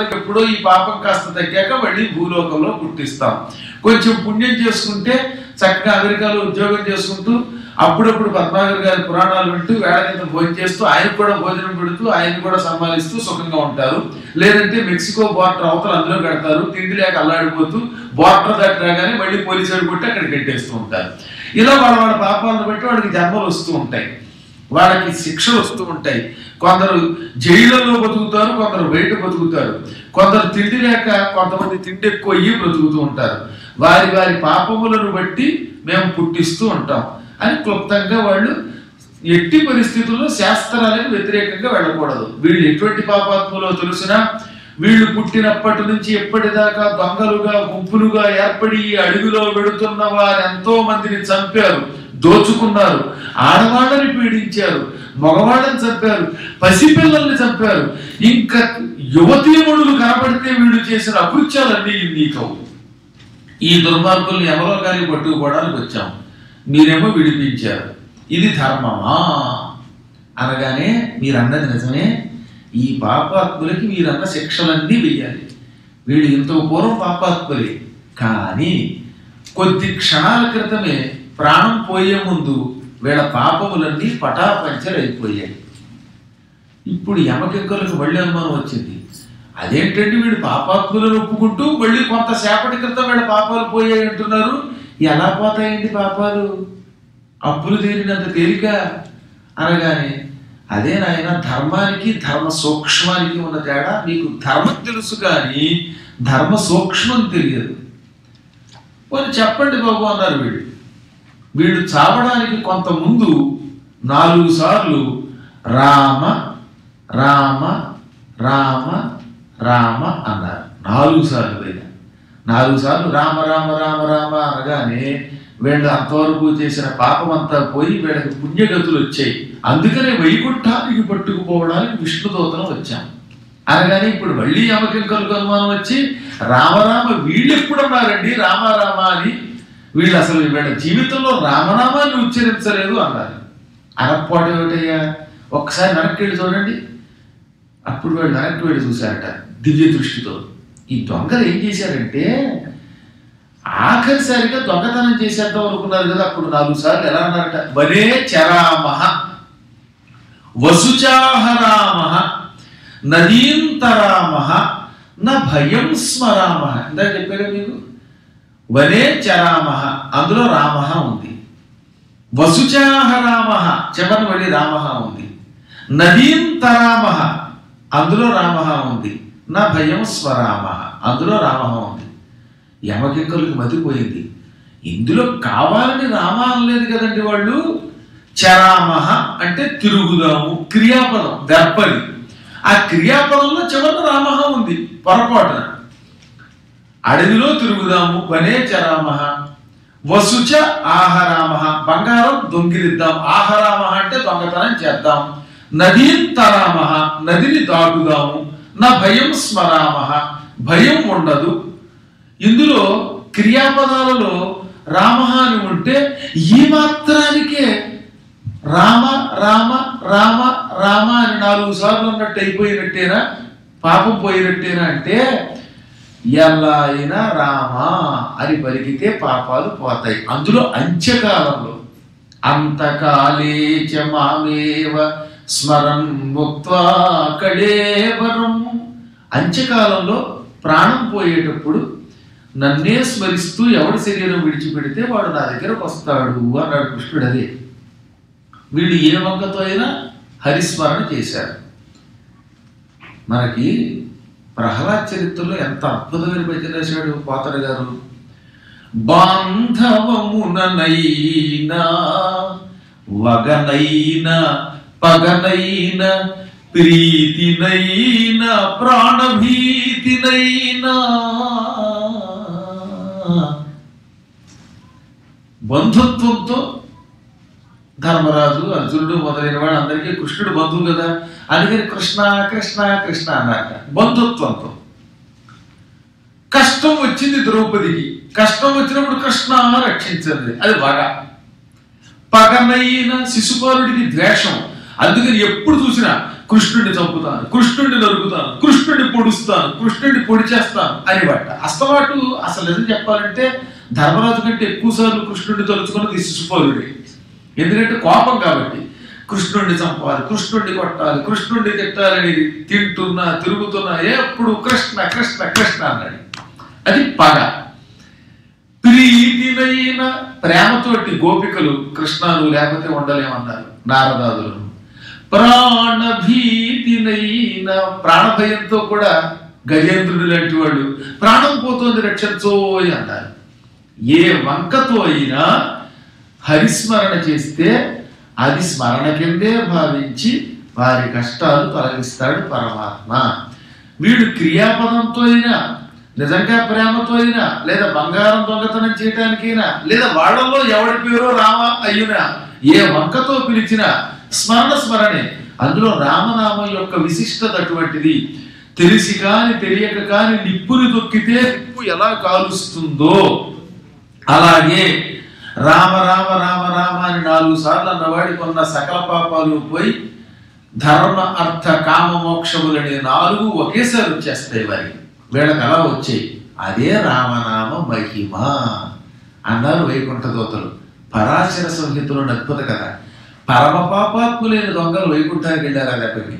వాళ్ళకి ఎప్పుడో ఈ పాపం కాస్త తగ్గాక మళ్ళీ భూలోకంలో పుట్టిస్తాం. కొంచెం పుణ్యం చేసుకుంటే చక్కగా అమెరికాలో ఉద్యోగం చేసుకుంటూ అప్పుడప్పుడు పద్మాగర్ గారి పురాణాలు వింటూ వేళ కింద భోజనం చేస్తూ ఆయనకు కూడా భోజనం పెడుతూ ఆయన కూడా సంపాదిస్తూ సుఖంగా ఉంటారు. లేదంటే మెక్సికో బార్డర్ అవతల అందులో కడతారు, తిండి లేక అల్లాడిపోతూ బార్డర్ దాటి రాగానే మళ్ళీ పోలీసులు కొట్టి అక్కడ కట్టేస్తూ ఉంటారు. ఇలా వాళ్ళ వాళ్ళ పాపాలను బట్టి వాళ్ళకి జన్మలు వస్తూ ఉంటాయి, వాళ్ళకి శిక్షలు వస్తూ ఉంటాయి. కొందరు జైళ్ళలో బతుకుతారు, కొందరు బయట బతుకుతారు, కొందరు తిండి లేక కొంతమంది తిండి ఎక్కువ అయ్యి బ్రతుకుతూ ఉంటారు. వారి వారి పాపములను బట్టి మేము పుట్టిస్తూ ఉంటాం అని క్లుప్తంగా వాళ్ళు ఎట్టి పరిస్థితుల్లో శాస్త్రాలకు వ్యతిరేకంగా వెళ్ళకూడదు. వీళ్ళు ఎటువంటి పాపాత్మలో తెలిసినా వీళ్ళు పుట్టినప్పటి నుంచి ఎప్పటిదాకా దొంగలుగా గుంపులుగా ఏర్పడి అడవిలో వెడుతున్న వారు ఎంతో మందిని చంపారు, దోచుకున్నారు, ఆడవాళ్ళని పీడించారు, మగవాళ్ళని చంపారు, పసిపిల్లల్ని చంపారు. ఇంకా యువతీమణులు కనబడితే వీళ్ళు చేసిన అకృత్యాలన్నీ నీకవు. ఈ దుర్మార్గుల్ని ఎవరో కానీ పట్టుకుపోవడానికి వచ్చాం, మీరేమో విడిపించారు. ఇది ధర్మమా అనగానే మీరన్నది నిజమే, ఈ పాపాత్ములకి మీరన్న శిక్షలన్నీ వెయ్యాలి. వీళ్ళు ఇంత పూర్వం పాపాత్ములే, కానీ కొద్ది క్షణాల క్రితమే ప్రాణం పోయే ముందు వీళ్ళ పాపములన్నీ పటాపంచలైపోయాయి. ఇప్పుడు యమకింకలకు మళ్ళీ అనుమానం వచ్చింది, అదేంటండి వీడు పాపాత్ములను ఒప్పుకుంటూ మళ్ళీ కొంతసేపటి క్రితం వీళ్ళ పాపాలు పోయాయి అంటున్నారు, ఎలా పోతాయండి పాపాలు, అప్పులు తీరినంత తేలిక అనగానే అదే నాయన ధర్మానికి ధర్మ సూక్ష్మానికి ఉన్న తేడా. మీకు ధర్మం తెలుసు కానీ ధర్మ సూక్ష్మం తెలియదు. కొన్ని చెప్పండి బాబు అన్నారు. వీళ్ళు చావడానికి కొంత ముందు 4 సార్లు రామ రామ రామ రామ అన్నారు. 4 సార్లు అయినా 4 సార్లు రామ రామ రామ రామ అనగానే వీళ్ళు అంతవరకు చేసిన పాపం అంతా పోయి వీళ్ళకి పుణ్యగతులు వచ్చాయి. అందుకనే వైకుంఠానికి పట్టుకుపోవడానికి విష్ణుదూతనం వచ్చాం అనగానే ఇప్పుడు మళ్ళీ యమకింకలకు అనుమానం వచ్చి రామరామ వీళ్ళు ఎప్పుడన్నారండి రామ రామ అని, వీళ్ళు అసలు వీళ్ళ జీవితంలో రామనామాన్ని ఉచ్చరించలేదు అన్నారు. అనకపోవడం ఏమిటయ్యా, ఒక్కసారి వెనక్కి వెళ్ళి చూడండి. అప్పుడు వీళ్ళు వెనక్కి వెళ్ళి చూశారట దివ్య దృష్టితో. ఈ దొంగలు ఏం చేశారంటే ఆఖరిసారిగా దొంగతనం చేసేద్దాం అనుకున్నారు కదా, అప్పుడు 4 సార్లు ఎలా అన్నారట, వనే చరామహ వసుచాహరామహ నదీంతరామహ నా భయం స్మరామహ. ఇందాక చెప్పారు మీకు, వనే చరామహ అందులో రామహ ఉంది, వసుచాహరామహ చివరి మళ్ళీ రామహ ఉంది, నదీంతరామహ అందులో రామహ ఉంది, నా భయం స్వరామహ అందులో రామహ ఉంది. యమకింకరులకు మతిపోయింది, ఇందులో కావాలని రామ అనలేదు కదండి వాళ్ళు. చరామహ అంటే తిరుగుదాము, క్రియాపదం దర్పది, ఆ క్రియాపదంలో చివరిన రామహ ఉంది పొరపాటున. అడవిలో తిరుగుదాము వనే చరామహ, వసుచ ఆహరామహ బంగారం దొంగిలిద్దాం, ఆహరామహ అంటే దొంగతనం చేద్దాం, నదీంతరామహ నదిని దాటుదాము, నా భయం స్మరామహ భయం ఉండదు. ఇందులో క్రియాపదాలలో రామహ అని ఉంటే ఈ మాత్రానికే రామ రామ రామ రామ అని 4 సార్లు ఉన్నట్టు అయిపోయినట్టేనా, పాపం పోయినట్టేనా అంటే ఎలా అయినా రామ అని పలికితే పాపాలు పోతాయి. అందులో అంత్యకాలంలో అంతకాలే చ మామేవ స్మరం ముక్త్వా కళేవరం, అంత్యకాలంలో ప్రాణం పోయేటప్పుడు నన్నే స్మరిస్తూ ఎవడి శరీరం విడిచిపెడితే వాడు నా దగ్గరకు వస్తాడు అన్నాడు కృష్ణుడు. అదే వీళ్ళు ఏ వంకతో అయినా హరిస్మరణ చేశారు. మనకి ప్రహ్లాద్ చరిత్రలో ఎంత అద్భుతమైన భజన రాశాడు పోతన గారు. బాంధవముననైనా వగనైనా పగనైనా ప్రీతినైనా ప్రాణభీతినైనా, బంధుత్వంతో ధర్మరాజు అర్జునుడు మొదలైన వాడు అందరికీ కృష్ణుడు బంధువు కదా, అందుకని కృష్ణ కృష్ణ కృష్ణ అన్నాక బంధుత్వంతో. కష్టం వచ్చింది ద్రౌపదికి, కష్టం వచ్చినప్పుడు కృష్ణ రక్షించండి అది బాగా. పగనైన శిశుపాలుడికి ద్వేషం, అందుకని ఎప్పుడు చూసినా కృష్ణుడిని చంపుతాను, కృష్ణుడిని నరుకుతాను, కృష్ణుడిని పొడుస్తాను, కృష్ణుడిని పొడి చేస్తాను అని బట్ట. అస్తమాటు అసలు నిజం చెప్పాలంటే ధర్మరాజు కంటే ఎక్కువ సార్లు కృష్ణుడిని తలుచుకున్నది శిశుపాలుడే. ఎందుకంటే కోపం కాబట్టి కృష్ణుడిని చంపాలి, కృష్ణుడిని కొట్టాలి, కృష్ణుడిని తిట్టాలని తింటున్నా తిరుగుతున్నా ఎప్పుడు కృష్ణ కృష్ణ కృష్ణ అన్నాడు. అది పగ. ప్రీతినైన ప్రేమతోటి గోపికలు కృష్ణాలు లేకపోతే ఉండలేమన్నారు నారదాదులు. ప్రాణభీతినైన ప్రాణభయంతో కూడా గజేంద్రుడు లాంటి వాళ్ళు ప్రాణం పోతుంది రక్షించోయ్ అన్నారు. ఏ వంకతో అయినా హరిస్మరణ చేస్తే అది స్మరణ కిందే భావించి వారి కష్టాలు తొలగిస్తాడు పరమాత్మ. వీడు క్రియాపదంతో అయినా నిజంగా ప్రేమతో అయినా లేదా బంగారం దొంగతనం చేయటానికైనా లేదా వాళ్ళల్లో ఎవడి పేరో రామ అయ్యినా ఏ వంకతో పిలిచినా స్మరణే. అందులో రామనామం యొక్క విశిష్టత అటువంటిది. తెలిసి కాని తెలియక కాని నిప్పుని దొక్కితే నిప్పు ఎలా కాలుస్తుందో అలాగే రామ రామ రామ రామ అని 4 సార్లు అన్నవాడి కొన్న సకల పాపాలు పోయి ధర్మ అర్థ కామ మోక్షములనే 4 ఒకేసారి వచ్చేస్తాయి వారికి. వీళ్ళకి అలా వచ్చాయి. అదే రామనామ మహిమ అన్నారు వైకుంఠ దూతలు. పరాశర సంహితలో అద్భుత కథ. పరమ పాపాత్ములైన దొంగలు వైకుంఠానికి వెళ్ళారు. అదొకటి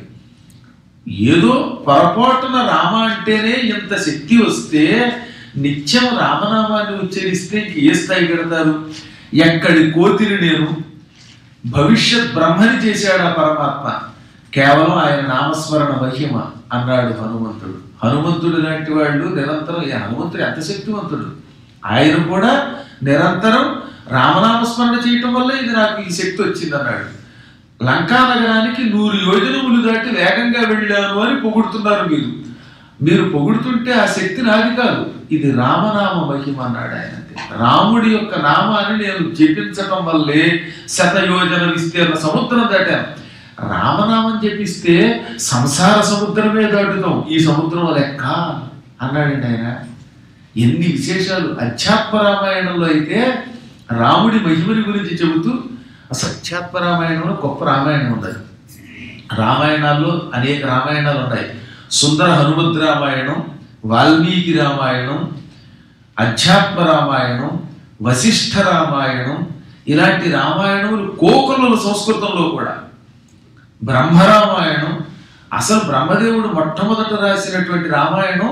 ఏదో పొరపాటున రామ అంటేనే ఇంత శక్తి వస్తే నిత్యం రామనామాన్ని ఉచ్చరిస్తే ఏ స్థాయి పెడతారు? ఎక్కడి కోతిని నేను భవిష్యత్ బ్రహ్మని చేశాడు ఆ పరమాత్మ. కేవలం ఆయన నామస్మరణ మహిమ అన్నాడు హనుమంతుడు. హనుమంతుడు లాంటి వాళ్ళు నిరంతరం హనుమంతుడు ఎంత శక్తివంతుడు. ఆయన కూడా నిరంతరం రామనామస్మరణ చేయటం వల్ల ఇది నాకు ఈ శక్తి వచ్చింది అన్నాడు. లంకా నగరానికి 100 యోజనములు దాటి వేగంగా వెళ్ళాను అని పొగుడుతున్నారు మీరు పొగుడుతుంటే ఆ శక్తి నాది కాదు, ఇది రామనామ మహిమ అన్నాడు ఆయన. రాముడి యొక్క నామాన్ని నేను జపించటం వల్లే 100 యోజన విస్తీర్ణ సముద్రం దాటాను. రామనామం జపిస్తే సంసార సముద్రమే దాటుతాం, ఈ సముద్రం లెక్క అన్నాడండి ఆయన. ఎన్ని విశేషాలు! అధ్యాత్మ రామాయణంలో అయితే రాముడి మహిమని గురించి చెబుతూ అసలు అధ్యాత్మ రామాయణంలో గొప్ప రామాయణం ఉన్నది. రామాయణాల్లో అనేక రామాయణాలు ఉన్నాయి. సుందర హనుమద్ రామాయణం, వాల్మీకి రామాయణం, అధ్యాత్మ రామాయణం, వశిష్ఠ రామాయణం, ఇలాంటి రామాయణములు కోకొల్లల సంస్కృతంలో కూడా. బ్రహ్మరామాయణం, అసలు బ్రహ్మదేవుడు మొట్టమొదట రాసినటువంటి రామాయణం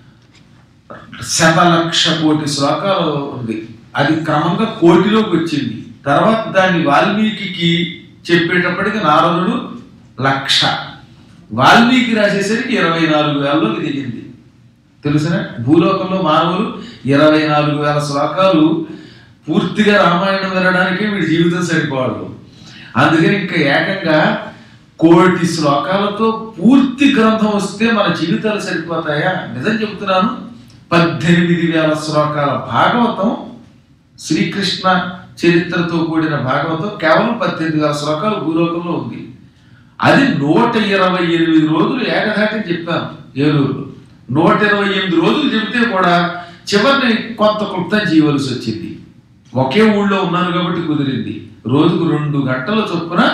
1,00,000 కోటి శ్లోకాలు ఉంది. అది క్రమంగా కోటిలోకి వచ్చింది. తర్వాత దాన్ని వాల్మీకి చెప్పేటప్పటికి నారదుడు 1,00,000, వాల్మీకి రాసేసరికి 24,000లోకి దిగింది. తెలుసునా? భూలోకంలో మానవులు 24,000 శ్లోకాలు పూర్తిగా రామాయణం వినడానికి వీడి జీవితం సరిపోవాలి. అందుకని ఇంకా ఏకంగా 1,00,000 శ్లోకాలతో పూర్తి గ్రంథం వస్తే మన జీవితాలు సరిపోతాయా? నిజం చెబుతున్నాను. 18,000 శ్లోకాల భాగవతం, శ్రీకృష్ణ చరిత్రతో కూడిన భాగవతం కేవలం 18,000 శ్లోకాలు భూలోకంలో ఉంది. అది 128 రోజులు ఏకధాటిని చెప్పాను ఏలూరులో. 128 రోజులు చెబితే కూడా చివరిని కొంత క్లుప్తం చేయవలసి వచ్చింది. ఒకే ఊళ్ళో ఉన్నాను కాబట్టి కుదిరింది. రోజుకు 2 గంటల చొప్పున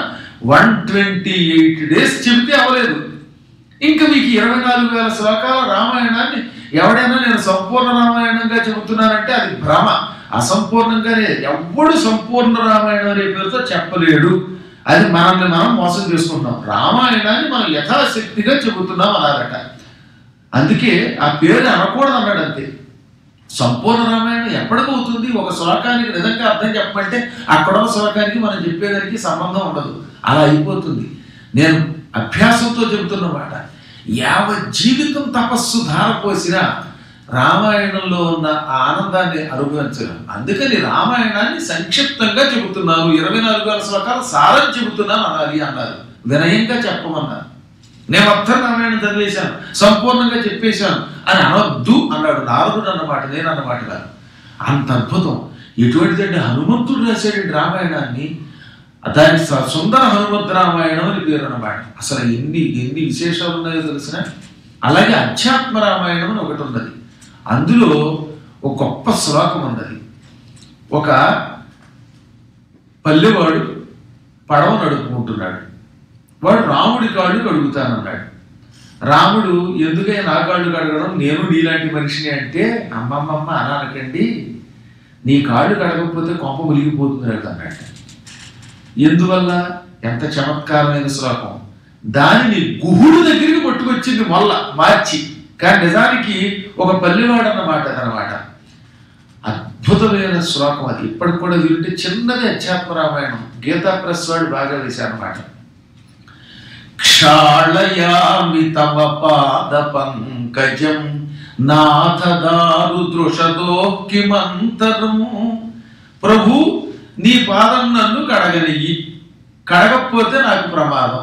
128 డేస్ చెబితే అవ్వలేదు. ఇంకా మీకు 24,000 శ్లోకాల రామాయణాన్ని ఎవడైనా నేను సంపూర్ణ రామాయణంగా చెబుతున్నానంటే అది భ్రమ. అసంపూర్ణంగానే ఎవ్వడు సంపూర్ణ రామాయణం అనే పేరుతో చెప్పలేడు. అది మనల్ని మనం మోసం చేసుకుంటాం. రామాయణాన్ని మనం యథాశక్తిగా చెబుతున్నాం అన్నారట. అందుకే ఆ పేరు అనకూడదు అన్నాడు. అంతే. సంపూర్ణ రామాయణం ఎప్పటికవుతుంది? ఒక శ్లోకానికి నిజంగా అర్థం చెప్పమంటే అక్కడున్న శ్లోకానికి మనం చెప్పేదానికి సంబంధం ఉండదు. అలా అయిపోతుంది. నేను అభ్యాసంతో చెబుతున్నమాట. జీవితం తపస్సు ధారపోసినా రామాయణంలో ఉన్న ఆ ఆనందాన్ని అనుభవించగలం. అందుకని రామాయణాన్ని సంక్షిప్తంగా చెబుతున్నాను, 24,000 శ్లోకాలు సారం చెబుతున్నాను అనాలి అన్నారు. వినయంగా చెప్పమన్నారు. నేను మొత్తం రామాయణం చదివేశాను, సంపూర్ణంగా చెప్పేశాను అని అనొద్దు అన్నాడు నారదుడు అన్నమాట, నేను అన్నమాట కాదు. అంత అద్భుతం. ఎటువంటిదంటే హనుమంతుడు రాశాడండి రామాయణాన్ని. దానికి సుందర హనుమద్ రామాయణం అని పేరు అన్నమాట. అసలు ఎన్ని విశేషాలు ఉన్నాయో తెలిసిన. అలాగే అధ్యాత్మ రామాయణం అని ఒకటి ఉన్నది. అందులో ఒక గొప్ప శ్లోకం ఉన్నది. ఒక పల్లెవాడు పడవ నడుపుకుంటున్నాడు. వాడు రాముడి కాళ్ళు కడుగుతానన్నాడు. రాముడు ఎందుకైనా నా కాళ్ళు కడగడం, నేను నీలాంటి మనిషిని అంటే, అమ్మమ్మమ్మ అనకండి, నీ కాళ్ళు కడగకపోతే కొంప ములిగిపోతుంది అన్నాడు. ఎందువల్ల? ఎంత చమత్కారమైన శ్లోకం. దానిని గుహుడు దగ్గరికి పట్టుకొచ్చింది మొల్ల మార్చి. కానీ నిజానికి ఒక పల్లెవాడు అన్నమాట అదనమాట. అద్భుతమైన శ్లోకం అది. ఇప్పటికి కూడా వింటే చిన్నది అధ్యాత్మ రామాయణం. గీతా ప్రెస్ వాడు బాగా వేశారన్నమాట. క్షాళయామి తవ పాద పంకజం నాథదారు దృషదో కిమంతరం. ప్రభు, నీ పాదం నన్ను కడగనియ్యి, కడగకపోతే నాకు ప్రమాదం.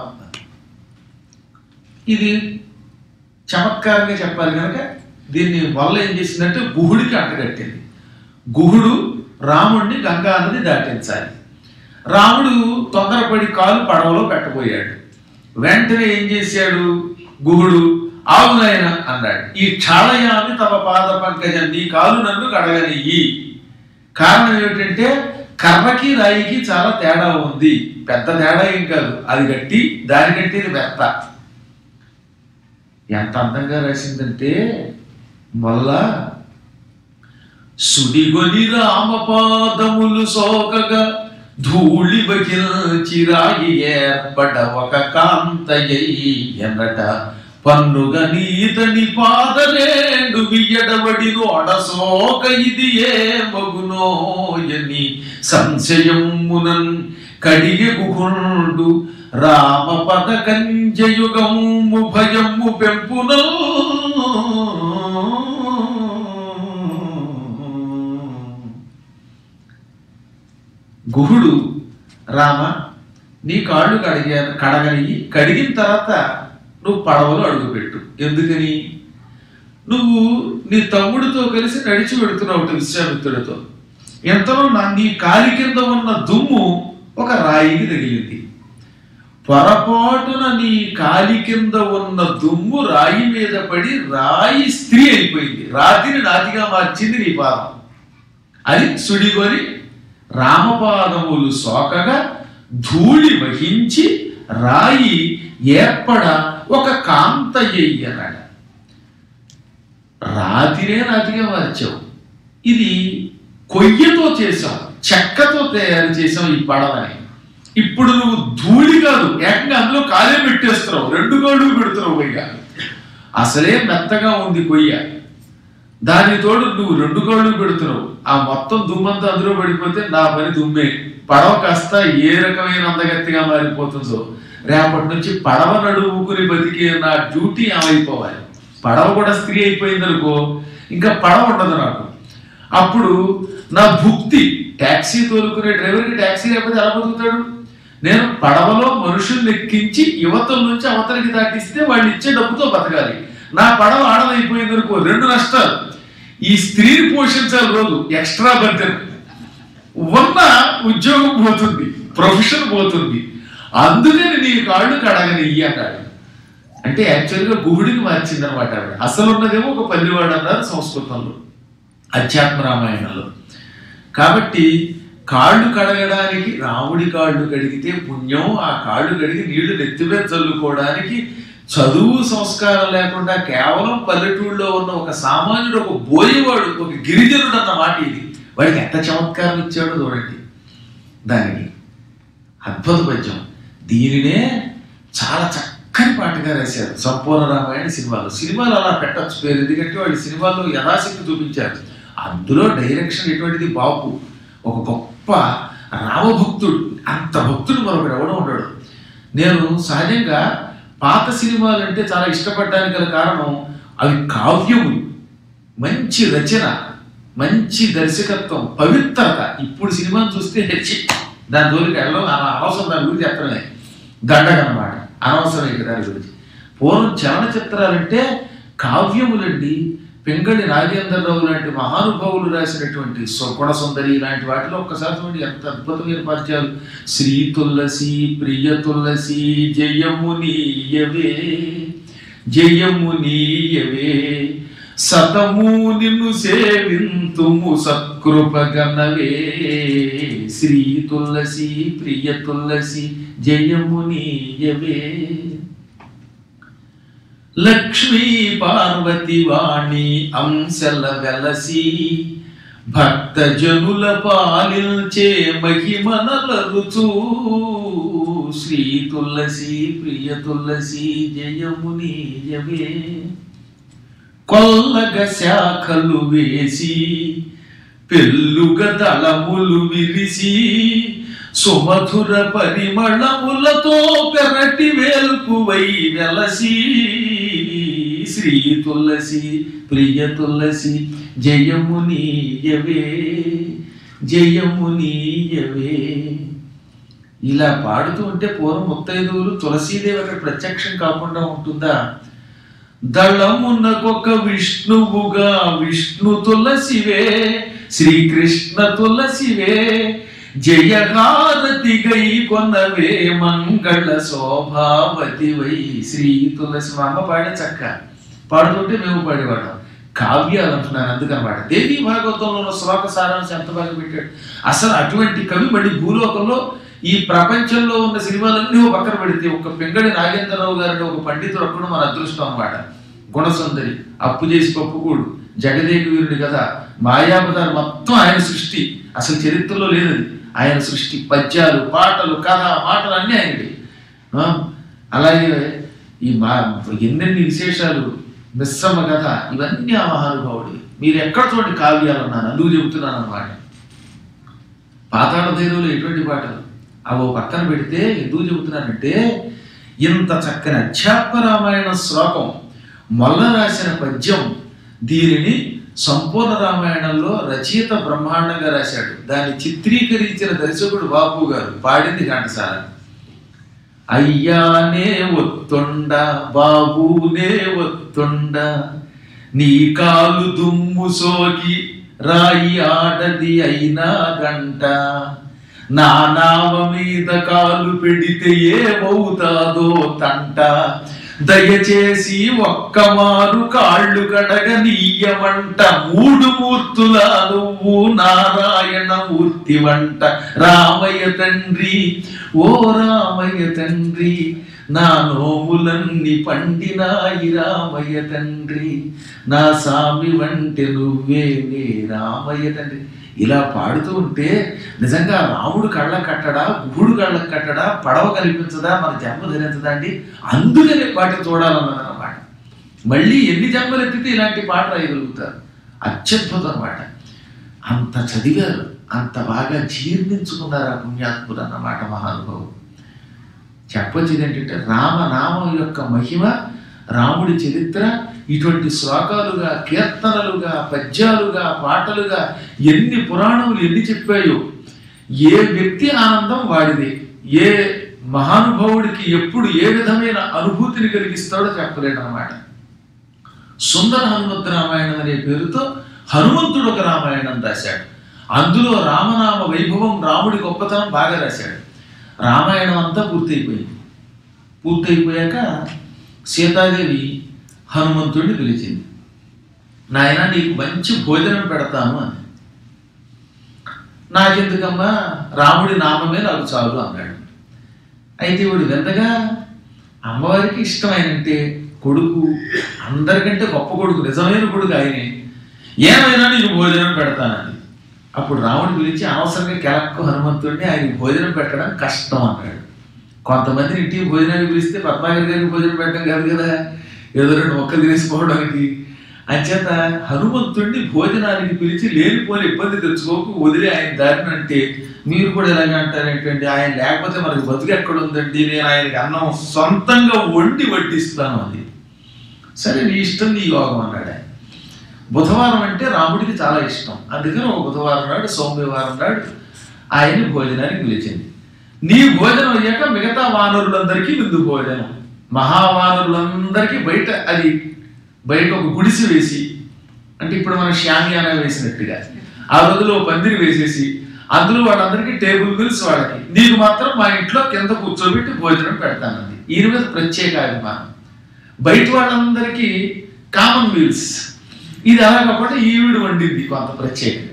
ఇది చమత్కారంగా చెప్పాలి కనుక దీన్ని వల్ల ఏం చేసిందంటే గుహుడికి అంటగట్టింది. గుహుడు రాముడిని గంగా నది దాటించాలి. రాముడు తొందరపడి కాలు పడవలో పెట్టబోయాడు. వెంటనే ఏం చేశాడు గుహుడు? ఆవునైనా అన్నాడు, ఈ క్షాళయామి తమ పాద పంకజం, నీ కాలు నన్ను కడగనియ్యి. కారణం ఏమిటంటే కర్రకి రాయికి చాలా తేడా ఉంది. పెద్ద తేడా ఏం కాదు, అది గట్టి, దాని గట్టిది మెత్త. ఎంత అందంగా రాసిందంటే మళ్ళా సుడిగొని రామపాదములు సోకగా ధూళి బకిల్చిరాయి ఏర్పడ ఒక కాంతయ్యి ఎన్నట పన్నుగ నీతని పాదరేండు వియ్యడబడి అడసోక ఇది ఏ మగునోయని సంశయమునన్ కడిగి గుహుండు రామ పద కంజయుగము భయము పెంపున. గుహుడు, రామ నీ కాళ్ళు కడగనియ్యి, కడిగిన తర్వాత నువ్వు పడవలో అడుగుపెట్టు. ఎందుకని? నువ్వు నీ తమ్ముడితో కలిసి నడిచి పెడుతున్నావు విశ్వామిత్రుడితో. ఎంతలో నీ కాలి కింద ఉన్న దుమ్ము ఒక రాయికి తగిలింది. పొరపాటున నీ కాలి కింద ఉన్న దుమ్ము రాయి మీద పడి రాయి స్త్రీ అయిపోయింది. రాతిని నాతిగా మార్చింది నీ పాదం. అది సుడిగొని రామపాదములు సోకగా ధూళి వహించి రాయి ఏర్పడ ఒక కాంతయ్యి అన్నాడు. రాతినే నాతిగా మార్చావు. ఇది కొయ్యతో చేసావు, చెక్కతో తయారు చేసావు ఈ పడవని. ఇప్పుడు నువ్వు ధూళి కాదు, ఏకంగా అందులో కాలే పెట్టేస్తున్నావు, 2 కాళ్ళు పెడుతున్నావు. కొయ్య అసలే మెత్తగా ఉంది కొయ్య, దాని తోడు నువ్వు 2 కాళ్ళు పెడుతున్నావు. ఆ మొత్తం దుమ్మంతా అందులో పడిపోతే నా పని దుమ్మే. పడవ కాస్త ఏ రకమైన అందగత్తిగా మారిపోతుందో. రేపటి నుంచి పడవ నడుముకుని బతికే నా డ్యూటీ ఏమైపోవాలి. పడవ కూడా స్త్రీ అయిపోయిందనుకో, ఇంకా పడవ ఉండదు నాకు. అప్పుడు నా భుక్తి, ట్యాక్సీ తోలుకునే డ్రైవర్కి ట్యాక్సీ లేకపోతే ఎలా బతుకుతాడు? నేను పడవలో మనుషుల్ని ఎక్కించి యువతల నుంచి అవతలికి దాటిస్తే వాళ్ళు ఇచ్చే డబ్బుతో బతకాలి. నా పడవ ఆడదైపోయిందనుకో, 2 నష్టాలు. ఈ స్త్రీని పోషించాలి, రోజు ఎక్స్ట్రా బర్డెన్, ఉన్న ఉద్యోగం పోతుంది, ప్రొఫెషన్ పోతుంది. అందుకని నీ కాళ్ళు కడగనియ్యి అన్నాడు. అంటే యాక్చువల్గా గుహుడికి మార్చింది అనమాట ఆవిడ. అసలు ఉన్నదేమో ఒక పల్లివాడు అన్నారు సంస్కృతంలో, అధ్యాత్మ రామాయణంలో. కాబట్టి కాళ్ళు కడగడానికి రాముడి కాళ్ళు కడిగితే పుణ్యం. ఆ కాళ్ళు కడిగి నీళ్లు నెత్తిమీద చల్లుకోవడానికి చదువు సంస్కారం లేకుండా కేవలం పల్లెటూళ్ళలో ఉన్న ఒక సామాన్యుడు, ఒక బోయేవాడు, ఒక గిరిజనుడు అన్న మాట ఇది. వాడికి ఎంత చమత్కారం ఇచ్చాడో చూడండి. దానికి అద్భుత పద్యం. దీనినే చాలా చక్కని పాటగా రాశారు సంపూర్ణ రామాయణ సినిమాలు అలా పెట్టచ్చు పేరు. ఎందుకంటే వాళ్ళు సినిమాల్లో యథాశక్తి చూపించారు. అందులో డైరెక్షన్ ఎటువంటిది బాపు, ఒక గొప్ప రామభక్తుడు. అంత భక్తుడు మరొకడు ఎవడో ఉన్నాడు. నేను సహజంగా పాత సినిమాలు అంటే చాలా ఇష్టపడడానికి గల కారణం అవి కావ్యములు, మంచి రచన, మంచి దర్శకత్వం, పవిత్రత. ఇప్పుడు సినిమాను చూస్తే దాని జోలికి వెళ్ళడం అనవసరం. దాని గురించి చెప్పడమే దండగనమాట, అనవసరం దాని గురించి. పూర్వం చలనచిత్రాలంటే కావ్యములండి. పెంగళి నాగేంద్రరావు లాంటి మహానుభావులు రాసినటువంటి గుణ సుందరి లాంటి వాటిలో ఒక్కసారి ఎంత అద్భుతమైన పరిచయాలు. శ్రీ తులసి ప్రియ తులసి జయమునీయవే జయమునీయవే సతము నిన్ను సేవింతుము సత్కృపగనవే శ్రీ తులసి ప్రియ తులసి జయమునీయవే లక్ష్మీ పార్వతి వాణి అంశల వెలసి భక్త జనుల పాలించే మహిమనలరుచూ శ్రీ తులసి ప్రియ తులసి జయమునీయవే కొల్లగ శాఖలు వేసి పెళ్ళుగ దళములు విరిసి సుమధుర పరిమళములతో పెరటి వేల్పువై వెలసి శ్రీ తులసి ప్రియ తులసి జయమునీయవే జయమునీయవే. ఇలా పాడుతూ ఉంటే పూర్వం ముత్తైదువులు తులసీదేవి అక్కడ ప్రత్యక్షం కాకుండా ఉంటుందా? దళమునకొక విష్ణువుగా విష్ణు తులసివే శ్రీకృష్ణ తులసివే జయహారతి గై కొనవే మంగళ శోభావతి వై శ్రీ తులసి. మా అమ్మ పాడే చక్క పాడుతుంటే మేము పాడేవాళ్ళం. కావ్యాలు అంటున్నాను అందుకనమాట. దేవీ భాగవతంలో ఉన్న శ్లోక సారాంశం ఎంత బాగా పెట్టాడు. అసలు అటువంటి కవి మళ్ళీ భూలోకంలో ఈ ప్రపంచంలో ఉన్న సినిమాలన్నీ ఒక పక్కన పెడితే ఒక పింగళి నాగేంద్రరావు గారిని ఒక పండితుడు అప్పుడు మన అదృష్టం అన్నమాట. గుణసుందరి, అప్పు చేసి పప్పుకూడు, జగదేవి వీరుడి కదా, మాయాబజార్ మొత్తం ఆయన సృష్టి. అసలు చరిత్రలో లేనది ఆయన సృష్టి. పద్యాలు, పాటలు, కథ, మాటలు అన్నీ ఆయనవి. అలాగే ఈ ఎన్నెన్ని విశేషాలు, మిశ్రమ కథ, ఇవన్నీ ఆ మహానుభావుడి. మీరు ఎక్కడ చూడండి కావ్యాలు అన్నాను, అందుకు చెబుతున్నాను అన్నమాట. పాతాళ భైరవులు ఎటువంటి పాటలు అవో పక్కన పెడితే ఎందుకు చెబుతున్నానంటే, ఇంత చక్కని అధ్యాత్మ రామాయణ శ్లోకం మొల్ల రాసిన పద్యం, దీనిని సంపూర్ణ రామాయణంలో రచయిత బ్రహ్మాండంగా రాశాడు. దాన్ని చిత్రీకరించిన దర్శకుడు బాపు గారు, పాడింది ఘంటసాల. అయ్యానే ఒత్తుండ బాబునే ఒత్తుండ నీ కాలు దుమ్ము సోకి రాయి ఆడది అయినా గంట నా నావ మీద కాలు పెడితే ఏమవుతాదో తంట దయచేసి ఒక్కమారు కాళ్ళు కడగనీయమంట మూడు మూర్తుల నువ్వు నారాయణ మూర్తి వంట రామయ్య తండ్రి ఓ రామయ్య తండ్రి నా నోములన్నీ పండినాయి రామయ్య తండ్రి నా సామి వంటి నువ్వే నే రామయ్య తండ్రి. ఇలా పాడుతూ ఉంటే నిజంగా రాముడు కళ్ళకు కట్టడా, గుహుడు కళ్ళకు కట్టడా, పడవ కల్పించదా, మన జన్మ ధరించదా అండి. అందుకనే వాటిని చూడాలన్నదన్నమాట. మళ్ళీ ఎన్ని జన్మలు ఎత్తితే ఇలాంటి పాట రాయగలుగుతారు. అత్యద్భుతం అన్నమాట. అంత చదివారు, అంత బాగా జీర్ణించుకున్నారు ఆ పుణ్యాత్ములు అన్నమాట మహానుభావులు. చెప్పొచ్చేది ఏంటంటే రామనామం యొక్క మహిమ, రాముడి చరిత్ర ఇటువంటి శ్లోకాలుగా, కీర్తనలుగా, పద్యాలుగా, పాటలుగా ఎన్ని పురాణములు ఎన్ని చెప్పాయో. ఏ వ్యక్తి ఆనందం వాడిది, ఏ మహానుభావుడికి ఎప్పుడు ఏ విధమైన అనుభూతిని కలిగిస్తాడో చెప్పలేడు అన్నమాట. సుందర హనుమంతు రామాయణం అనే పేరుతో హనుమంతుడు ఒక రామాయణం రాశాడు. అందులో రామనామ వైభవం, రాముడి గొప్పతనం బాగా రాశాడు. రామాయణం అంతా పూర్తయిపోయాక సీతాదేవి హనుమంతుడిని పిలిచింది. నాయన నీకు మంచి భోజనం పెడతాను అని. నాకెందుకమ్మా, రాముడి నామమే నాకు చాలు అన్నాడు. అయితే వాడు వెంటగా అమ్మవారికి ఇష్టమైనంటే కొడుకు, అందరికంటే గొప్ప కొడుకు, నిజమైన కొడుకు ఆయనే, ఏమైనా నీకు భోజనం పెడతానని. అప్పుడు రాముడు పిలిచి అనవసరంగా కెలక్కు హనుమంతుడిని ఆయనకి భోజనం పెట్టడం కష్టం అన్నాడు. కొంతమందిని ఇంటికి భోజనానికి పిలిస్తే పద్మాగర్ గారికి భోజనం పెట్టడం కాదు కదా, ఏదో రెండు మొక్కలు తీసుకోవడానికి. అంచేత హనుమంతుడిని భోజనానికి పిలిచి లేనిపోని ఇబ్బంది తెచ్చుకోకు, వదిలే ఆయన దారిని అంటే, మీరు కూడా ఎలాగ అంటారేంటండి, ఆయన లేకపోతే మనకు బతుకు ఎక్కడ ఉందండి, నేను ఆయనకి అన్నం సొంతంగా వండి వడ్డిస్తాను అది. సరే నీ ఇష్టం, నీ యోగం అన్నాడు ఆయన. బుధవారం అంటే రాముడికి చాలా ఇష్టం. అందుకని ఒక బుధవారం నాడు, సోమవారం నాడు ఆయన్ని భోజనానికి పిలిచింది. నీ భోజనం అయ్యాక మిగతా వానరులందరికీ విందు భోజనం. మహావానరులందరికీ బయట ఒక గుడిసి వేసి, అంటే ఇప్పుడు మనం షామియానా వేసినట్టుగా ఆ రోజులో పందిరి వేసేసి అందులో వాళ్ళందరికీ టేబుల్ మీల్స్, వాళ్ళకి నీకు మాత్రం మా ఇంట్లో కింద కూర్చోబెట్టి భోజనం పెడతానంది. ఈయన మీద ప్రత్యేక అభిమానం. బయట వాళ్ళందరికీ కామన్ మీల్స్, ఇది అలా కాకుండా ఈవిడ వండింది కొంత ప్రత్యేకంగా.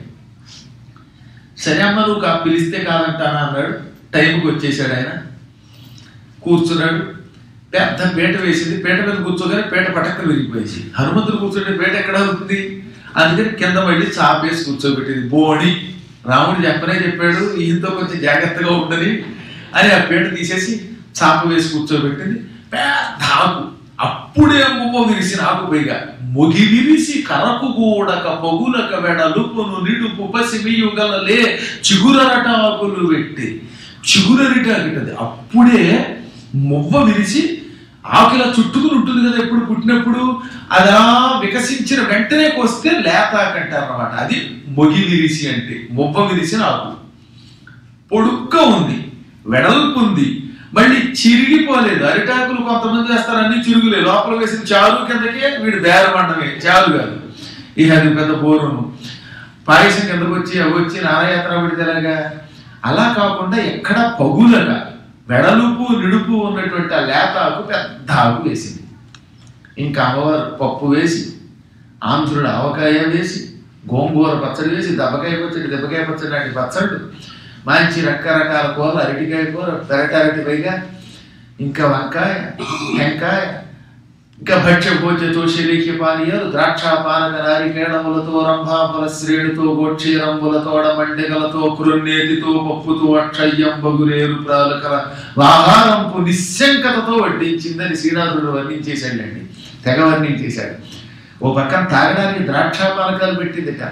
సరే అమ్మ నువ్వు పిలిస్తే కాదంటానా అన్నాడు. టైంకి వచ్చేసాడు ఆయన, కూర్చున్నాడు. పెద్ద పీట వేసింది, పీట మీద కూర్చోగానే పీట పటక్క విరిగిపోయింది. హనుమంతుడు కూర్చుంటే పీట ఎక్కడ అవుతుంది, అందుకని కింద మళ్ళీ చాపేసి కూర్చోబెట్టింది. బోడి రాముడు చెప్పాడు ఈయనతో కొంచెం జాగ్రత్తగా ఉండని అని ఆ పీట తీసేసి చాప వేసి కూర్చోబెట్టింది. పెద్ద ఆకు, అప్పుడే మువ్వ విరిసి ఆకు పైగా మొగి విరిసి కరకు కూడక పొగులక వెడలుపును నిడుపు పసిమియుగలలే చిగురరట ఆకులు పెట్టి చిగురరిటాగిటది. అప్పుడే మువ్వ విరిసి ఆకుల చుట్టుకుని ఉంటుంది కదా ఎప్పుడు పుట్టినప్పుడు, అలా వికసించిన వెంటనే కోస్తే లేతాకంటారు అన్నమాట. అది మొగి విరిసి అంటే మువ్వ విరిసిన ఆకు. పొడుగ్గా ఉంది, వెడల్పు ఉంది, మళ్ళీ చిరిగిపోలేదు. అరిటాకులు కొంతమంది వేస్తారు, అన్ని చిరుగులే, లోపల వేసిన చారు కిందకే వీడు బేరమండమే, చారు కాదు. ఇక అది పెద్ద బోరును పాయసం కిందకు వచ్చి నానయాత్ర పెడితే ఎలాగా, అలా కాకుండా ఎక్కడ పగులగా వెడలుపు నిడుపు ఉన్నటువంటి ఆ లేతాకు పెద్ద ఆకు వేసింది. ఇంకా అమ్మవారు పప్పు వేసి, ఆంధ్రుడు ఆవకాయ వేసి, గోంగూర పచ్చడి వేసి, దెబ్బకాయ పచ్చడి లాంటి పచ్చళ్ళు, మంచి రకరకాల కూరలు, అరటికాయ కూర, పెరటారటి పైగా, ఇంకా వంకాయ, టెంకాయ, ఇంకా భక్ష్య భోజ్య తోషిలేఖ్య పానీయాలు, ద్రాక్ష పానక నారికేళములతో, రంభాఫల శ్రేణితో, గోక్షీరంబులతోడ మండెగలతో, కృన్నేతితో, పప్పుతో, అక్షయ్యం బగురేరు ప్రాలకల ఆహారంపు నిశ్శంకతతో వడ్డించిందని శ్రీనాథుడు వర్ణించేశాడండి, తెగ వర్ణించేశాడు. ఓ పక్కన తాగడానికి ద్రాక్ష పానకాలు పెట్టిందిట.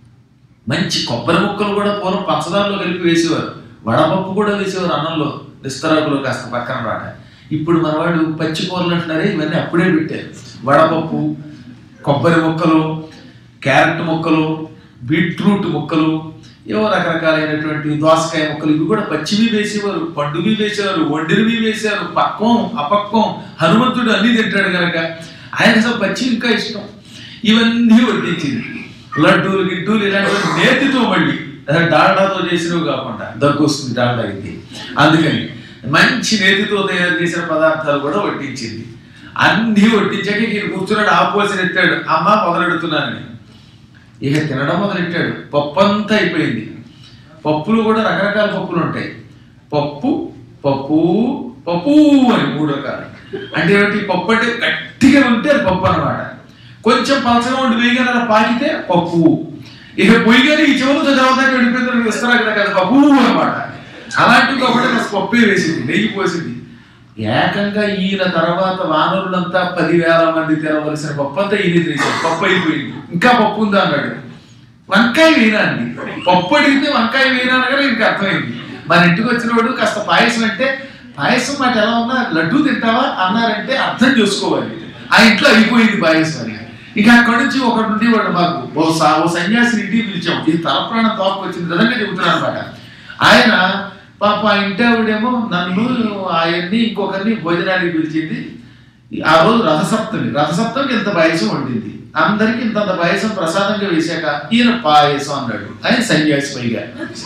మంచి కొబ్బరి ముక్కలు కూడా పూర్వం పంచదారలో కలిపి వేసేవారు, వడపప్పు కూడా వేసేవారు అన్నంలో, విస్తరాకులో కాస్త పక్కన రాట. ఇప్పుడు మనవాడు పచ్చి కూరలు అంటున్నారే, ఇవన్నీ అప్పుడే పెట్టారు. వడపప్పు, కొబ్బరి ముక్కలు, క్యారెట్ ముక్కలు, బీట్రూట్ ముక్కలు, ఏవో రకరకాలైనటువంటి దోసకాయ ముక్కలు, ఇవి కూడా పచ్చివి వేసేవారు, పండువి వేసేవారు, వండినవి వేసేవారు, పక్వం అపక్వం. హనుమంతుడు అన్నీ తింటాడు కనుక ఆయన అసలు పచ్చి ఇంకా ఇష్టం. ఇవన్నీ వడ్డించింది. లడ్డూలు గిడ్డూలు ఇలాంటి నేతితో, మళ్ళీ డాల్డాతో చేసినవి కాకుండా దగ్గు వస్తుంది డాల్డా అయితే, అందుకని మంచి నేతితో తయారు చేసిన పదార్థాలు కూడా వడ్డించింది. అన్నీ వడ్డించాక ఈయన కూర్చున్నాడు, ఆపోసిన ఎత్తాడు, అమ్మ మొదలెడుతున్నానని. ఇక తినడం మొదలెట్టాడు. పప్పు అంతా అయిపోయింది. పప్పులు కూడా రకరకాల పప్పులు ఉంటాయి. పప్పు పప్పు పప్పు అని 3 రకాలు. అంటే ఏమిటి, పప్పు అంటే గట్టిగా ఉంటే అది పప్పు అనమాట. కొంచెం పలసగా ఉండి వేయగానే అలా పాకితే పప్పు. ఇక పొయ్యిగానే ఈ చివరితో చదవదాకా వెళ్ళిపోయిందని విస్తరాక కదా పప్పు అనమాట. అలాంటివి కాబట్టి నాకు పప్పే వేసింది, నెయ్యి పోసింది. ఏకంగా ఈయన తర్వాత వానరులంతా 10,000 మంది తినవలసిన పప్పు అంతా ఈయన తినేసాడు. పప్పు అయిపోయింది. ఇంకా పప్పు ఉందా అన్నాడు. వంకాయ వేయనా అండి. పప్పు అడిగితే వంకాయ వేయనా అనగానే ఇంకా అర్థమైంది. మన ఇంటికి వచ్చినవాడు కాస్త పాయసం అంటే, పాయసం మాట ఎలా ఉన్నా లడ్డూ తింటావా అన్నారంటే అర్థం చేసుకోవాలి. ఆ ఇంట్లో అయిపోయింది పాయసం అని. ఇక అక్కడి నుంచి ఒకటి నుండి వాడు మాకు ఓ సన్యాసిని ఇంటికి పిలిచాం. ఇది తలప్రాణం తోపకు వచ్చింది నిజంగా చెబుతున్నాను అనమాట. ఆయన పాప ఆ ఇంటి ఆవిడేమో నన్ను ఆయన్ని ఇంకొకరిని భోజనానికి పిలిచింది. ఆ రోజు రథసప్తమికి ఇంత పాయసం వండింది. అందరికి ఇంత పాయసం ప్రసాదంగా వేశాక ఈయన పాయసం అన్నాడు. ఆయన సన్యాసి పైగా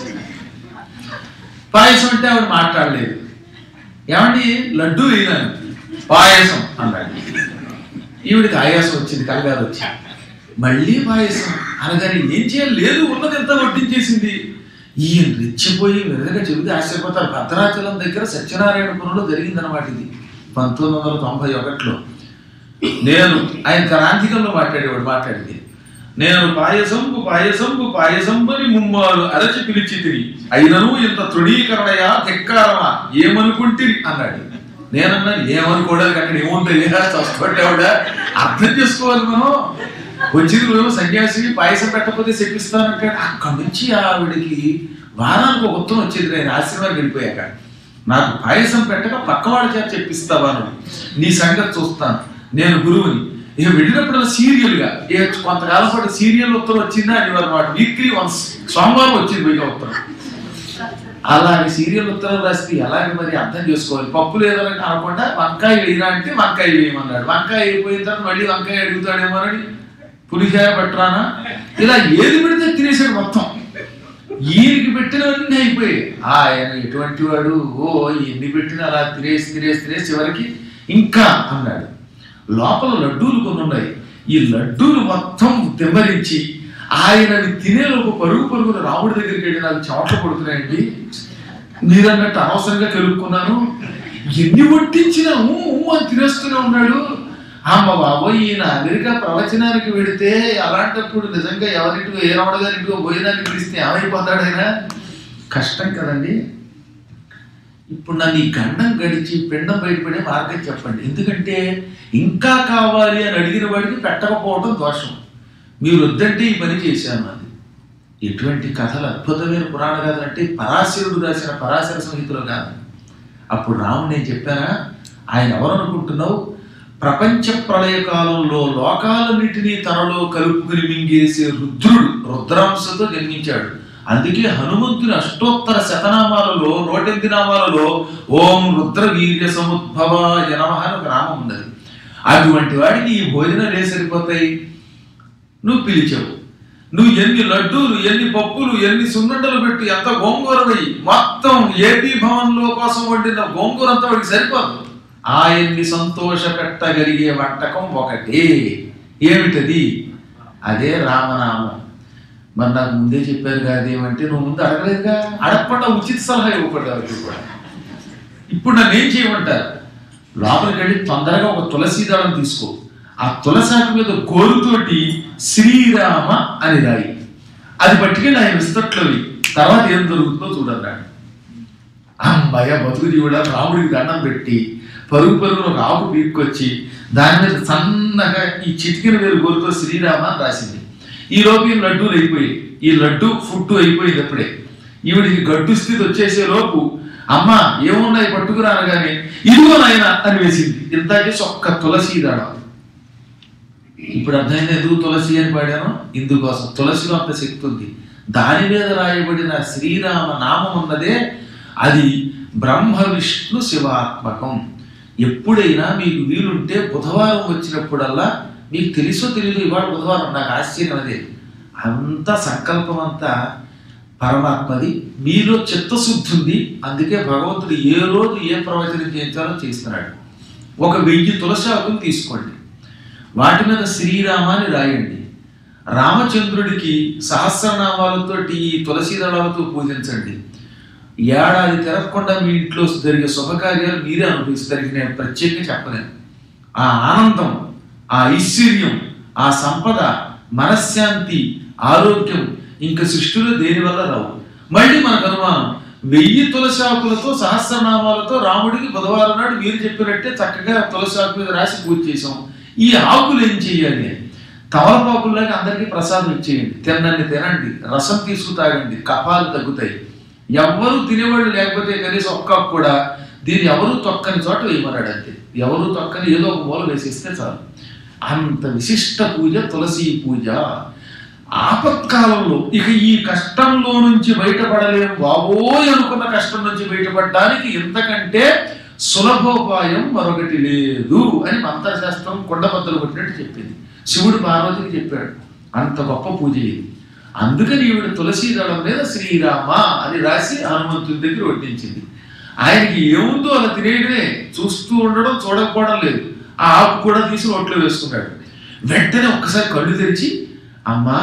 పాయసం అంటే ఆవిడ మాట్లాడలేదు. ఏమండి లడ్డూ వేయను, పాయసం అన్నాడు. ఈవిడికి ఆయాసం వచ్చింది, కలగారు వచ్చి మళ్ళీ పాయసం అనగానే ఏం చేయాలి, లేదు ఉన్నది ఎంత వడ్డించేసింది. ఈయన రెచ్చిపోయి విధంగా చెబితే ఆశ్చర్యపోతారు. భద్రాచలం దగ్గర సత్యనారాయణపురంలో జరిగిందనమాట ఇది. 1991లో నేను ఆయన క్రాంతికంలో మాట్లాడింది. నేను పాయసంబని ముమ్మారు అరచి పిలిచి తిని అయినను ఇంత తృణీకరణయా ధిక్కారమా ఏమనుకుంటిరి అన్నాడు. నేనన్నాను ఏమనుకోవడానికి అక్కడ ఏముంటుంది చచ్చిపట్టేవాడా, అర్థం చేసుకోవాలి మనం. వచ్చింది రోజు సన్యాసి పాయసం పెట్టకపోతే చెప్పిస్తానంటే అక్కడి నుంచి ఆవిడికి వారానికి ఒక ఉత్తరం వచ్చేది. నేను ఆశ్రమానికి వెళ్ళిపోయాక నాకు పాయసం పెట్టక పక్కవాళ్ళ చేత చెప్పిస్తావా, నీ సంగతి చూస్తాను, నేను గురువుని. ఇక వెళ్ళినప్పుడు సీరియల్గా కొంతకాలం పాటు సీరియల్ ఉత్తరం వచ్చిందా అని అన్నమాట. వీక్లీ వన్స్ సోమవారం వచ్చింది పైగా ఉత్తరం. అలాగే సీరియల్ ఉత్తరం రాస్తే అలాగే మరి అర్థం చేసుకోవాలి. పప్పు లేదని అనకుండా వంకాయ వేయరా అంటే వంకాయ వేయమన్నాడు. వంకాయ అయిపోయిన తర్వాత మళ్ళీ వంకాయ అడుగుతాడేమోనని పులిహార పట్టరానా, ఇలా ఏది పెడితే తినేసాడు మొత్తం. ఈయనకి పెట్టినవన్నీ అయిపోయాయి. ఆయన ఎటువంటి వాడు, ఎన్ని పెట్టినా అలా తినేసి చివరికి ఇంకా అన్నాడు. లోపల లడ్డూలు కొన్ని ఉన్నాయి, ఈ లడ్డూలు మొత్తం తెమ్మరించి ఆయనని తినేలోపు పరుగు పరుగున రాముడి దగ్గరికి వెళ్ళి నాకు చెమటలు పడుతున్నాయండి, మీరన్నట్టు అనవసరంగా తెలుపుకున్నాను, ఎన్ని వడ్డించినా అని తినేస్తూనే ఉన్నాడు. అమ్మ బాబోయ్, ఈయన అమెరికా ప్రవచనానికి వెడితే అలాంటప్పుడు నిజంగా ఎవరింటికో ఏ రమణ గారింటికో భోజనానికి పిలిస్తే ఏమైపోతాడైనా, కష్టం కదండి. ఇప్పుడు నన్ను ఈ గండం గడిచి పిండం బయటపడే మార్గం చెప్పండి. ఎందుకంటే ఇంకా కావాలి అని అడిగిన వాడికి పెట్టకపోవడం దోషం. మీరు వద్దంటే ఈ పని చేశాను. అది ఎటువంటి కథలు, అద్భుతమైన పురాణ కథలు అంటే పరాశరుడు రాసిన పరాశర సంహితలో కాదు. అప్పుడు రాముడు నేను చెప్పానా, ఆయన ఎవరు అనుకుంటున్నావు, ప్రపంచ ప్రళయ కాలంలో లోకాలన్నిటినీ తనలో కలుపుకుని మింగేసే రుద్రుడు, రుద్రాంశతో జన్మించాడు. అందుకే హనుమంతుని అష్టోత్తర శతనామాలలో 108 నామాలలో ఓం రుద్ర వీర్య సముద్భవాయ నమః అని ఒక నామం ఉన్నది. అటువంటి వాడికి ఈ భోజనాలు సరిపోతాయి. నువ్వు పిలిచావు, నువ్వు ఎన్ని లడ్డూలు, ఎన్ని పప్పులు, ఎన్ని సున్నుండలు పెట్టి ఎంత గోంగూర వెయ్యి, మొత్తం ఏపీ భవన్లో కోసం వండిన గోంగూర అంతా వాడికి సరిపోదు. ఆయన్ని సంతోష పెట్టగలిగే వంటకం ఒకటే. ఏమిటది? అదే రామనామం. మరి నాకు ముందే చెప్పారు కాదేమంటే, నువ్వు ముందు అడగలేదుగా, అడగకుండా ఉచిత సలహా ఇవ్వకూడదు కూడా. ఇప్పుడు నన్ను ఏం చేయమంటారు, లోపలికి వెళ్ళి తొందరగా ఒక తులసి దళం తీసుకో, ఆ తులసాకు మీద గోరుతోటి శ్రీరామ అని రాయి, అది పట్టుకెళ్ళి ఆయన విస్తట్లోవి, తర్వాత ఏం దొరుకుతుందో చూడన్నాడు. అమ్మాయ బతుకు జీవుడా, రాముడికి దండం పెట్టి పరుగు పరుగును ఒక ఆకు పీక్కొచ్చి దాని మీద సన్నగా ఈ చిటికిన వేలు గోరుతో శ్రీరామ అని రాసింది. ఈ లోపు ఈ లడ్డూలు అయిపోయి, ఈ లడ్డు ఫుడ్ అయిపోయింది. అప్పుడే ఈవిడికి గడ్డు స్థితి వచ్చేసే లోపు అమ్మ ఏమున్నాయి పట్టుకురా అనగానే ఇదిగో నాయన అని వేసింది. ఇంతకీ ఒక్క తులసి దళం. ఇప్పుడు అర్థమైంది ఎందుకు తులసి అని పాడాను, ఇందుకోసం. తులసిలో అంత శక్తి ఉంది. దాని మీద రాయబడిన శ్రీరామ నామం ఉన్నదే అది బ్రహ్మ విష్ణు శివాత్మకం. ఎప్పుడైనా మీకు వీలుంటే బుధవారం వచ్చినప్పుడల్లా, మీకు తెలుసో తెలియదు ఇవాళ బుధవారం, నాకు ఆశ్చర్యం అదే, అంత సంకల్పం అంతా పరమాత్మది, మీలో చిత్తశుద్ధి ఉంది. అందుకే భగవంతుడు ఏ రోజు ఏ ప్రవచనం చేయించాలో చేస్తున్నాడు. 1000 తులసి ఆకులు తీసుకోండి, వాటి మీద శ్రీరామాన్ని రాయండి. రామచంద్రుడికి సహస్రనామాలతోటి ఈ తులసి దళాలతో పూజించండి. ఏడాది తిరగకుండా మీ ఇంట్లో జరిగే శుభకార్యాలు మీరే అనుభవిస్తారు. నేను ప్రత్యేకంగా చెప్పలేను. ఆ ఆనందం, ఆ ఐశ్వర్యం, ఆ సంపద, మనశ్శాంతి, ఆరోగ్యం ఇంకా సృష్టిలో దేనివల్ల రావు. మళ్ళీ మనకు అనుమానం, 1000 తులసాకులతో సహస్రనామాలతో రాముడికి బుధవారం నాడు మీరు చెప్పినట్టే చక్కగా తులసాకు మీద రాసి పూజ చేసాం. ఈ ఆకులు ఏం చెయ్యాలి? తమలపాకుల్లాగా అందరికీ ప్రసాదం ఇచ్చేయండి, తినండి, తినండి, రసం తీసుకు తాగండి, కఫాలు తగ్గుతాయి. ఎవరు తినేవాళ్ళు లేకపోతే కనీసం ఒక్క కూడా దీన్ని ఎవరు తొక్కని చోట వేయమన్నాడు. అంతే, ఎవరు తొక్కని ఏదో ఒక మూల వేసేస్తే చాలు. అంత విశిష్ట పూజ తులసి పూజ. ఆపత్కాలంలో ఇక ఈ కష్టంలో నుంచి బయటపడలేము బాబోయ్ అనుకున్న కష్టం నుంచి బయటపడడానికి ఇంతకంటే సులభోపాయం మరొకటి లేదు అని మంత్రశాస్త్రం కొండబద్దలు కొట్టినట్టు చెప్పింది. శివుడు పార్వతికి చెప్పాడు. అంత గొప్ప పూజ ఇది. అందుకని ఈవిడ తులసి దళం మీద శ్రీరామ అని రాసి హనుమంతుడి దగ్గర వడ్డించింది. ఆయనకి ఏముందో అలా తినేయడమే, చూస్తూ ఉండడం, చూడకపోవడం లేదు. ఆ ఆకు కూడా తీసి నోట్లో వేసుకున్నాడు. వెంటనే ఒక్కసారి కళ్ళు తెరిచి, అమ్మా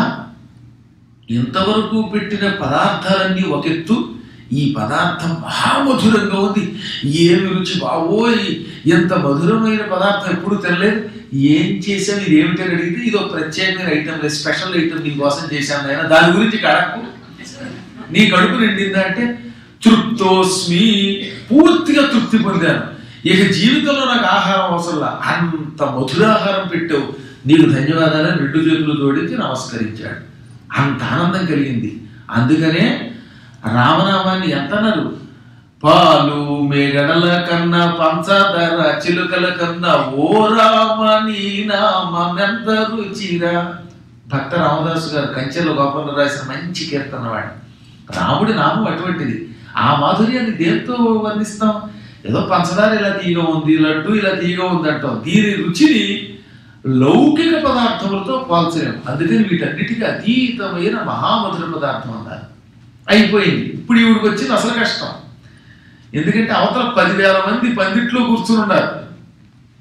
ఇంతవరకు పెట్టిన పదార్థాలన్నీ ఒక ఎత్తు, ఈ పదార్థం మహామధురంగా ఉంది, ఏమి రుచి బావోయ్, ఎంత మధురమైన పదార్థం ఎప్పుడు తినలేదు, ఏం చేసావు ఇది ఏమిటని అడిగితే ఇదో ప్రత్యేకమైన ఐటమ్ లేదు, స్పెషల్ ఐటమ్ నీ కోసం చేశాను ఆయన, దాని గురించి కడకు, నీ కడుపు నిండిందా అంటే తృప్తోస్మి, పూర్తిగా తృప్తి పొందాను, ఇక జీవితంలో నాకు ఆహారం అవసరంలా, అంత మధురాహారం పెట్టావు, నీకు ధన్యవాదాలు 2 చేతులు జోడించి నమస్కరించాడు. అంత ఆనందం కలిగింది. అందుకనే రామనామాన్ని ఎంతన్నారు, పాలు మేగడల కన్నా పంచదార చిలుకల కన్నా ఓ రామ నీ నామెంత రుచిరా. భక్త రామదాసు గారు కంచెలో గోపాలను రాసిన మంచి కీర్తన వాడు. రాముడి నామం అటువంటిది. ఆ మాధుర్యాన్ని దేంతో వర్ణిస్తాం? ఏదో పంచదార ఇలా తీయగా ఉంది, లడ్డు ఇలా తీయగా ఉంది అంటాం. దీని రుచిని లౌకిక పదార్థములతో పోల్చలేం. అందుకని వీటన్నిటికీ అతీతమైన మహామధుర పదార్థం అన్నారు. అయిపోయింది. ఇప్పుడు ఈవిడికి వచ్చింది అసలు కష్టం. ఎందుకంటే అవతల 10,000 మంది పందిట్లో కూర్చుని ఉన్నారు.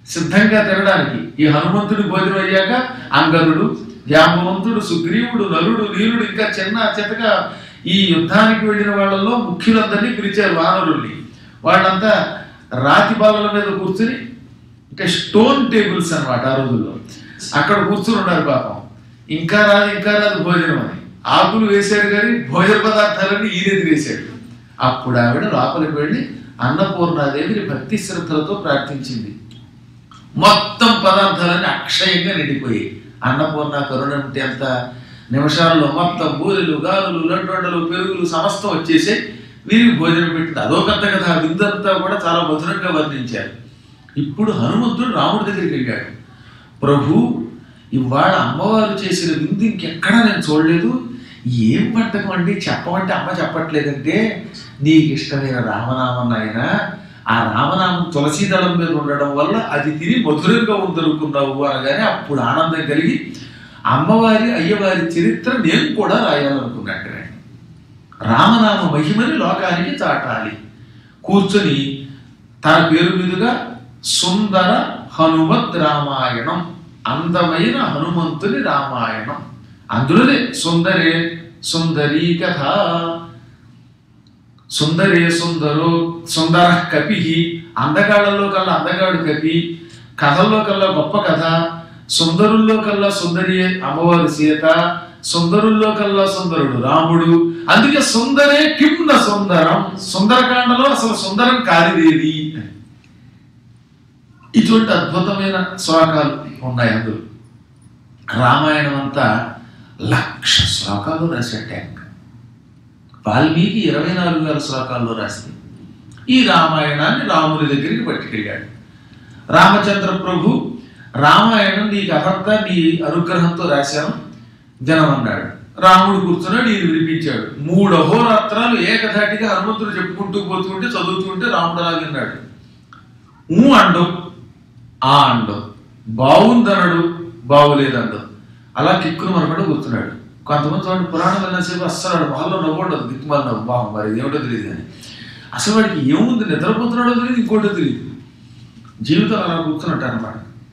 సిద్ధంగా తినడానికి. ఈ హనుమంతుడి భోజనం అయ్యాక అంగదుడు, జాంబవంతుడు, సుగ్రీవుడు, నలుడు, నీలుడు, ఇంకా చిన్న చితక ఈ యుద్ధానికి వెళ్ళిన వాళ్ళలో ముఖ్యులందరినీ పిలిచారు వానరుల్ని. వాళ్ళంతా రాతి బాలల మీద కూర్చుని, అంటే స్టోన్ టేబుల్స్ అన్నమాట ఆ రోజుల్లో, అక్కడ కూర్చుని ఉన్నారు పాపం. ఇంకా రాదు భోజనం అని ఆకులు వేశాడు, కానీ భోజన పదార్థాలన్నీ ఈయన వేశాడు. అప్పుడు ఆవిడ లోపలికి వెళ్ళి అన్నపూర్ణాదేవిని భక్తి శ్రద్ధలతో ప్రార్థించింది. మొత్తం పదార్థాలన్నీ అక్షయంగా నిండిపోయి, అన్నపూర్ణ కరుణ అంటే అంత నిమిషాల్లో మొత్తం బూరెలు, గాలులు, లడ్డొండలు, పెరుగులు సమస్తం వచ్చేసి వీరికి భోజనం పెట్టింది. అదో పెద్ద కథ. విందంతా కూడా చాలా మధురంగా వర్ణించారు. ఇప్పుడు హనుమంతుడు రాముడి దగ్గరికి వెళ్ళాడు. ప్రభు, ఇవాళ అమ్మవారు చేసిన విందు ఇంకెక్కడా నేను చూడలేదు. ఏం వంటకం అండి చెప్పమంటే అమ్మ చెప్పట్లేదంటే, నీకు ఇష్టమైన రామనామం ఆయన, ఆ రామనామం తులసీదళం మీద ఉండడం వల్ల అది తిని మధురంగా ఉందనుకున్నావు అనగానే అప్పుడు ఆనందం కలిగి అమ్మవారి అయ్యవారి చరిత్ర నేను కూడా రాయాలనుకున్నట్టు. రామనామ మహిమని లోకానికి చాటాలి. కూర్చొని తన పేరు మీదుగా సుందర హనుమద్ రామాయణం, అందమైన హనుమంతుని రామాయణం, అందులోనే సుందరే సుందరీ కథ, సుందరే సుందరో సుందర కపి, అందగాళ్ళలో కల్లా అందగాడు కపి, కథల్లో కల్లా గొప్ప కథ, సుందరుల్లో కల్లా సుందరి అమ్మవారు సీత, సుందరుల్లో కల్లా సుందరుడు రాముడు. అందుకే సుందరే కింద సుందరం, సుందరకాండలో అసలు సుందరం కానిదేది. ఇటువంటి అద్భుతమైన శ్లోకాలు ఉన్నాయి అందులో. రామాయణం అంతా 1,00,000 శ్లోకాలు రాశాడు. వాల్మీకి 24,000 శ్లోకాల్లో రాసింది. ఈ రామాయణాన్ని రాముని దగ్గరికి పట్టుకెళ్ళాడు. రామచంద్ర ప్రభు, రామాయణం నీకు అదంతా నీ అనుగ్రహంతో రాశాను జనమన్నాడు. రాముడు కూర్చున్నాడు, ఈయన వినిపించాడు. 3 అహోరాత్రాలు ఏకధాటిగా హనుమంతుడు చెప్పుకుంటూ పోతుంటే చదువుతుంటే రాముడు అలా విన్నాడు. అండం, ఆ అండం, బాగుందనడు, బాగులేదండం, అలా కిక్కును మనకుండా కూర్చున్నాడు. కొంతమంది వాడు పురాణం వెళ్ళసేపు అస్సలు వాళ్ళలో నవ్వుండదు, దిక్కుమాల నవ్వు, బాగు మరి ఏమిటో తెలియదు కానీ అసలు వాడికి ఏముంది, నిద్రపోతున్నాడో తెలియదు, ఇంకోటో తెలియదు, జీవితం అలా కూర్చున్నట్టు అనమాట.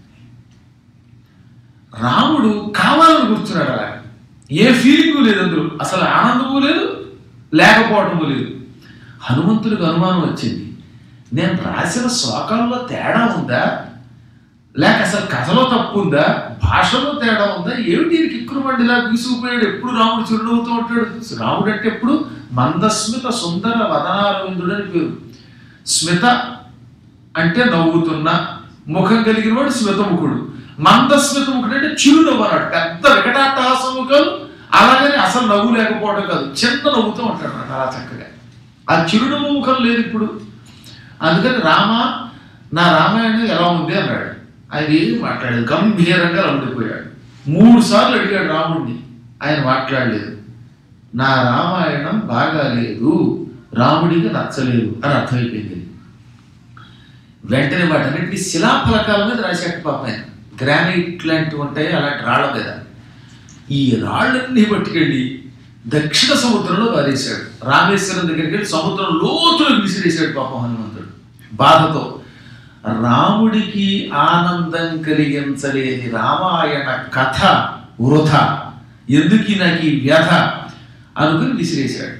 రాముడు కావాలని కూర్చున్నాడు అలా, ఏ ఫీలింగు లేదు అందులో, అసలు ఆనందము లేదు, లేకపోవటము లేదు. హనుమంతుడికి అనుమానం వచ్చింది, నేను రాసిన శ్లోకాల్లో తేడా ఉందా, లేక అసలు కథలో తప్పు ఉందా, భాషలో తేడా ఉందా, ఏమిటి కిక్కురు మండిలా తీసుకుపోయాడు. ఎప్పుడు రాముడు చిరునవ్వుతూ ఉంటాడు. రాముడు అంటే ఎప్పుడు మందస్మిత సుందర వదనారవిందుడు అని పేరు. స్మిత అంటే నవ్వుతున్న ముఖం కలిగిన వాడు స్మితముఖుడు. మందస్మిత ముఖుడు అంటే చిరునవ్వు అన్నాడు. పెద్ద వికటాట్టహాసముఖం, అలాగని అసలు నవ్వు లేకపోవడం కాదు, చిన్న నవ్వుతూ ఉంటాడు అన్నమాట అలా చక్కగా. ఆ చిరునవ్వు ముఖం లేదు ఇప్పుడు. అందుకని రామ, నా రామాయణం ఎలా ఉంది అన్నాడు. ఆయన ఏం మాట్లాడలేదు, గంభీరంగా ఉండిపోయాడు. 3 సార్లు అడిగాడు రాముడిని, ఆయన మాట్లాడలేదు. నా రామాయణం బాగాలేదు, రాముడికి నచ్చలేదు అని అర్థమైపోయింది. వెంటనే వాటన్నింటినీ శిలాఫలకాల మీద రాశాడు పాప ఆయన. గ్రానైట్ లాంటివి ఉంటాయి, అలాంటి రాళ్ల మీద. ఈ రాళ్ళన్నీ పట్టుకెళ్ళి దక్షిణ సముద్రంలో పారేశాడు. రామేశ్వరం దగ్గరికి వెళ్ళి సముద్రం లోతులకు విసిరేశాడు పాపం హనుమంతుడు బాధతో. రాముడికి ఆనందం కలిగించలేని రామాయణ కథ వృధా, ఎందుకు నాకు ఈ వ్యధ అనుకుని విసిరేశాడు.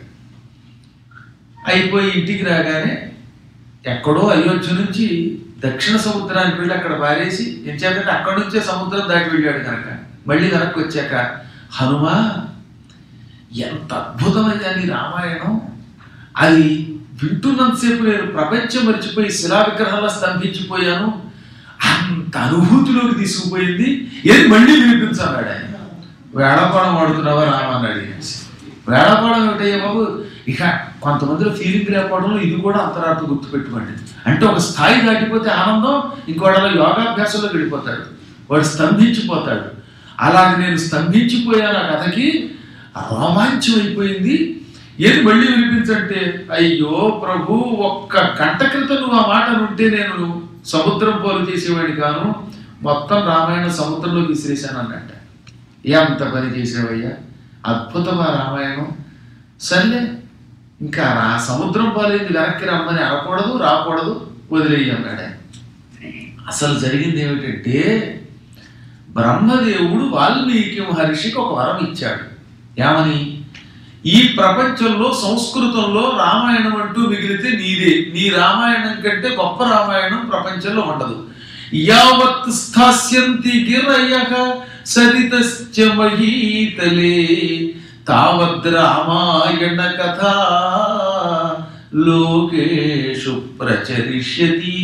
అయిపోయి ఇంటికి రాగానే ఎక్కడో అయోధ్య నుంచి దక్షిణ సముద్రానికి వెళ్ళి అక్కడ పారేసి, ఎంచేతంటే అక్కడి నుంచే సముద్రం దాటి వెళ్ళాడు కనుక, మళ్ళీ వెనక్కి వచ్చాక హనుమా ఎంత అద్భుతమైన నీ రామాయణం, అది వింటున్నంతసేపు నేను ప్రపంచం మర్చిపోయి శిలా విగ్రహంలో స్తంభించిపోయాను, అంత అనుభూతిలోకి తీసుకుపోయింది, ఏది మళ్ళీ వినిపించాడు ఆయన. వేళకోణం వాడుతున్నావా రామ అన్నాడు. వేళకోణం ఏమిటయ్యా బాబు, ఇక కొంతమందిలో ఫీలింగ్ లేకపోవడంలో ఇది కూడా అంతరార్థ గుర్తుపెట్టుకోండి. అంటే ఒక స్థాయి దాటిపోతే ఆనందం, ఇంకోడలో యోగాభ్యాసంలో గడిపోతాడు, వాడు స్తంభించిపోతాడు. అలాగే నేను స్తంభించిపోయాను, ఆ కథకి రోమాంచం అయిపోయింది, ఏది మళ్ళీ వినిపించంటే, అయ్యో ప్రభు, 1 గంట క్రితం నువ్వు ఆ మాట ఉంటే నేను సముద్రం పోలు చేసేవాడి కాను, మొత్తం రామాయణ సముద్రంలో విసిరేశాను అన్నట్ట. ఎంత పని చేసేవయ్యా, అద్భుతమా రామాయణం. సర్లే, ఇంకా సముద్రం పోలేదు, వెనక్కి రమ్మని అనకూడదు, రాకూడదు, వదిలేయి అన్నాడు. అసలు జరిగింది ఏమిటంటే బ్రహ్మదేవుడు వాల్మీకి మహర్షికి ఒక వరం ఇచ్చాడు. ఏమని? ఈ ప్రపంచంలో సంస్కృతంలో రామాయణం అంటూ మిగిలితే నీదే, నీ రామాయణం కంటే గొప్ప రామాయణం ప్రపంచంలో ఉండదు. యావత్ స్థాస్యంతి గిరయః సరితశ్చ మహీతలే తావద్ రామాయణ కథా లోకేషు ప్రచరిష్యతి.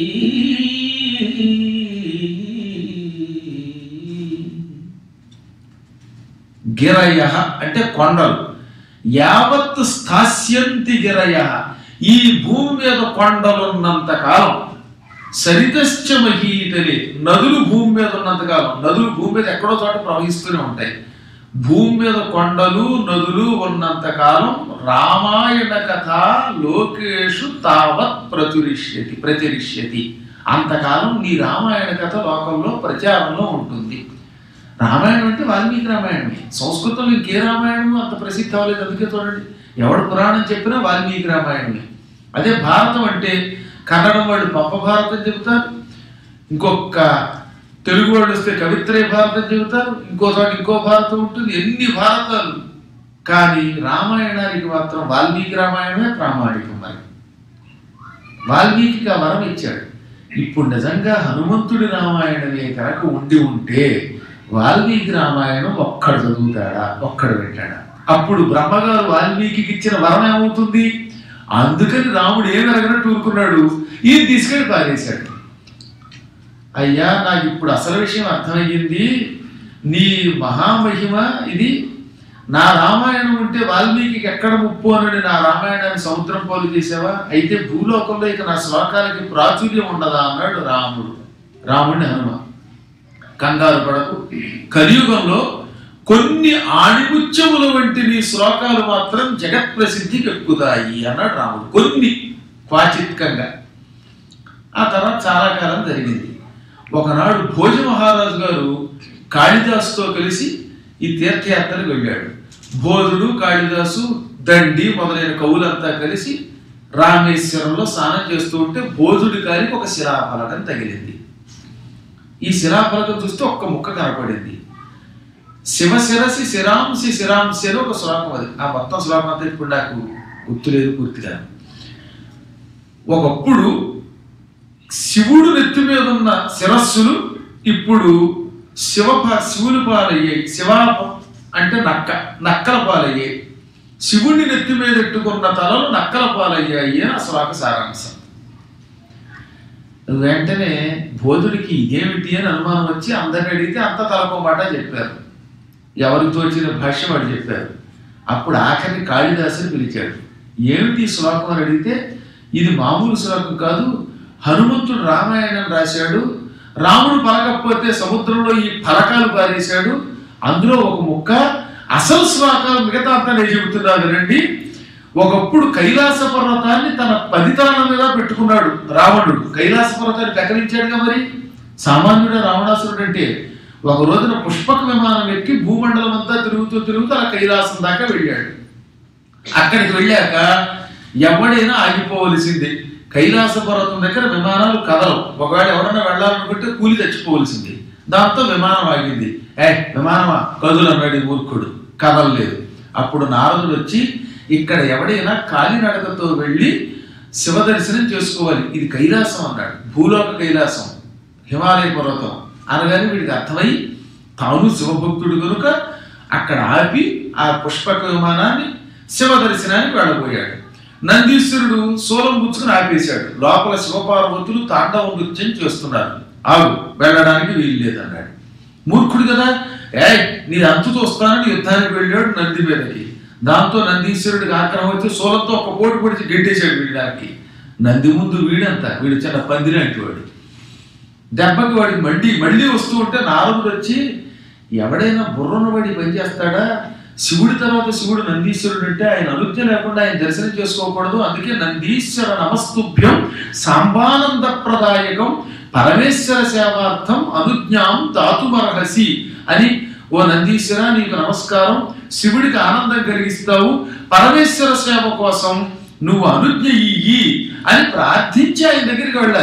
గిరయః అంటే కొండలు. యావత్ స్థాస్యంతి గిరయః, ఈ భూమి మీద కొండలున్నంత కాలం, సరితశ్చ మహీతలే, నదులు భూమి మీద ఉన్నంతకాలం, నదులు భూమి మీద ఎక్కడో చోట ప్రవహిస్తూనే ఉంటాయి. భూమి మీద కొండలు నదులు ఉన్నంతకాలం రామాయణ కథ లోకేషు తావత్ ప్రచురిష్యతి, అంతకాలం నీ రామాయణ కథ లోకంలో ప్రచారంలో ఉంటుంది. రామాయణం అంటే వాల్మీకి రామాయణమే. సంస్కృతంలో ఇంకే రామాయణము అంత ప్రసిద్ధి అవ్వలేదు. అందుకే చూడండి, ఎవడు పురాణం చెప్పినా వాల్మీకి రామాయణమే. అదే భారతం అంటే కన్నడం వాళ్ళు పప్ప భారతం చెబుతారు, ఇంకొక తెలుగు వాళ్ళు వస్తే కవిత్రయ భారతం చెబుతారు, ఇంకో భారతం ఉంటుంది, ఎన్ని భారతాలు. కానీ రామాయణానికి మాత్రం వాల్మీకి రామాయణమే ప్రామాణికం. మరి వాల్మీకి ఆ వరం ఇచ్చాడు. ఇప్పుడు నిజంగా హనుమంతుడి రామాయణమే కనుక ఉండి ఉంటే వాల్మీకి రామాయణం ఒక్కడు చదువుతాడా, ఒక్కడు పెట్టాడా? అప్పుడు బ్రహ్మగారు వాల్మీకి ఇచ్చిన వరం ఏమవుతుంది? అందుకని రాముడు ఏమరగనట్టు ఊరుకున్నాడు, ఈయన తీసుకెళ్ళి పారేశాడు. అయ్యా, నాకు ఇప్పుడు అసలు విషయం అర్థమయ్యింది, నీ మహామహిమ ఇది. నా రామాయణం ఉంటే వాల్మీకి ఎక్కడ ముప్పు అని నా రామాయణాన్ని సముద్రం పోలు చేసావా? అయితే భూలోకంలో ఇక నా శ్లోకాలకి ప్రాచుర్యం ఉండదా అన్నాడు రాముడిని హనుమ. కంగారు పడకు, కలియుగంలో కొన్ని ఆణిముత్యముల వంటి నీ శ్లోకాలు మాత్రం జగత్ ప్రసిద్ధికి ఎక్కుతాయి అన్నాడు రాముడు. కొన్ని క్వాచిత్కంగా. ఆ తర్వాత చాలా కాలం జరిగింది. ఒకనాడు భోజ మహారాజు గారు కాళిదాసుతో కలిసి ఈ తీర్థయాత్రకు వెళ్ళాడు. భోజుడు, కాళిదాసు, దండి మొదలైన కవులంతా కలిసి రామేశ్వరంలో స్నానం చేస్తూ ఉంటే భోజుడి కాలికి ఒక శిలాఫలకం తగిలింది. ఈ శిలాఫలకం చూస్తే ఒక్క ముక్క కనపడింది. శివశిరసి శిరాంసి శిరాంసి అని ఒక శ్లోకం. అది ఆ మొత్తం శ్లోకం అంతా ఇప్పుడు నాకు గుర్తులేదు పూర్తిగా. ఒకప్పుడు శివుడు నెత్తి మీద ఉన్న శిరస్సులు ఇప్పుడు శివుని పాలయ్యాయి. శివ అంటే నక్కల పాలయ్యాయి. శివుడిని నెత్తి మీద ఎట్టుకున్న తలలు నక్కల పాలయ్యాయి అని ఆ శ్లోక సారాంశం. వెంటనే భోజుడికి ఇదేమిటి అని అనుమానం వచ్చి అందరిని అడిగితే అంత తలకో మాట చెప్పారు. ఎవరికి తోచిన భాష్యం వాడు చెప్పారు. అప్పుడు ఆఖరిని కాళిదాసుని పిలిచాడు. ఏమిటి శ్లోకం అని అడిగితే, ఇది మామూలు శ్లోకం కాదు, హనుమంతుడు రామాయణం రాశాడు, రాముడు పలకపోతే సముద్రంలో ఈ ఫలకాలు పారేశాడు, అందులో ఒక ముక్క అసలు శ్లోకాలు మిగతా అంతా నేను చెబుతున్నాను రండి. ఒకప్పుడు కైలాస పర్వతాన్ని తన 10 తలల మీద పెట్టుకున్నాడు రావణుడు. కైలాస పర్వతాన్ని పెకరించాడుగా. మరి సామాన్యుడు రావణాసురుడు అంటే ఒక రోజున పుష్పక విమానం ఎక్కి భూమండలం అంతా తిరుగుతూ అలా కైలాసం దాకా వెళ్ళాడు. అక్కడికి వెళ్ళాక ఎవడైనా ఆగిపోవలసిందే. కైలాస పర్వతం దగ్గర విమానాలు కదలవు. ఒకవేళ ఎవడన్నా వెళ్ళాలనుకుంటే కూలి తెచ్చిపోవలసింది. దాంతో విమానం ఆగింది. విమానమా కదులు అన్నాడు మూర్ఖుడు. కదలలేదు. అప్పుడు నారదుడు వచ్చి, ఇక్కడ ఎవడైనా కాలినడకతో వెళ్ళి శివ దర్శనం చేసుకోవాలి, ఇది కైలాసం అన్నాడు. భూలోక కైలాసం, హిమాలయ పర్వతం అనగానే వీడికి అర్థమై తాను శివభక్తుడు కనుక అక్కడ ఆపి ఆ పుష్పక విమానాన్ని శివ దర్శనానికి వెళ్ళబోయాడు. నందీశ్వరుడు శూలం పుచ్చుకుని ఆపేశాడు. లోపల శివపార్వతులు తాండవ నృత్యం చేస్తున్నారు, ఆగు, వెళ్ళడానికి వీలు లేదన్నాడు. మూర్ఖుడు కదా, నీ అంతు చూస్తానని యుద్ధానికి వెళ్ళాడు నంది మీదకి. దాంతో నందీశ్వరుడికి ఆగ్రహం వచ్చి శూలంతో ఒక పోటు పొడిచి గెట్టేశాడు వీడికి. నంది ముందు వీడు చిన్న పందిరి అంటేవాడు. దెబ్బకి వాడికి మళ్ళీ వస్తూ ఉంటే నారదుడు వచ్చి, ఎవడైనా బుర్రను వాడి పనిచేస్తాడా? శివుడి తర్వాత శివుడు నందీశ్వరుడు అంటే ఆయన అనుజ్ఞ లేకుండా ఆయన దర్శనం చేసుకోకూడదు. అందుకే నందీశ్వర నమస్తుభ్యం సాంబానంద ప్రదాయకం పరమేశ్వర సేవార్థం అనుజ్ఞాం దాతుమర్హసి అని, ఓ నందీశ్వర నీకు నమస్కారం, శివుడికి ఆనందం కలిగిస్తావు, పరమేశ్వర సేవ కోసం నువ్వు అనుజ్ఞ ఇయ్యి అని ప్రార్థించి ఆయన దగ్గరికి వెళ్ళాలి.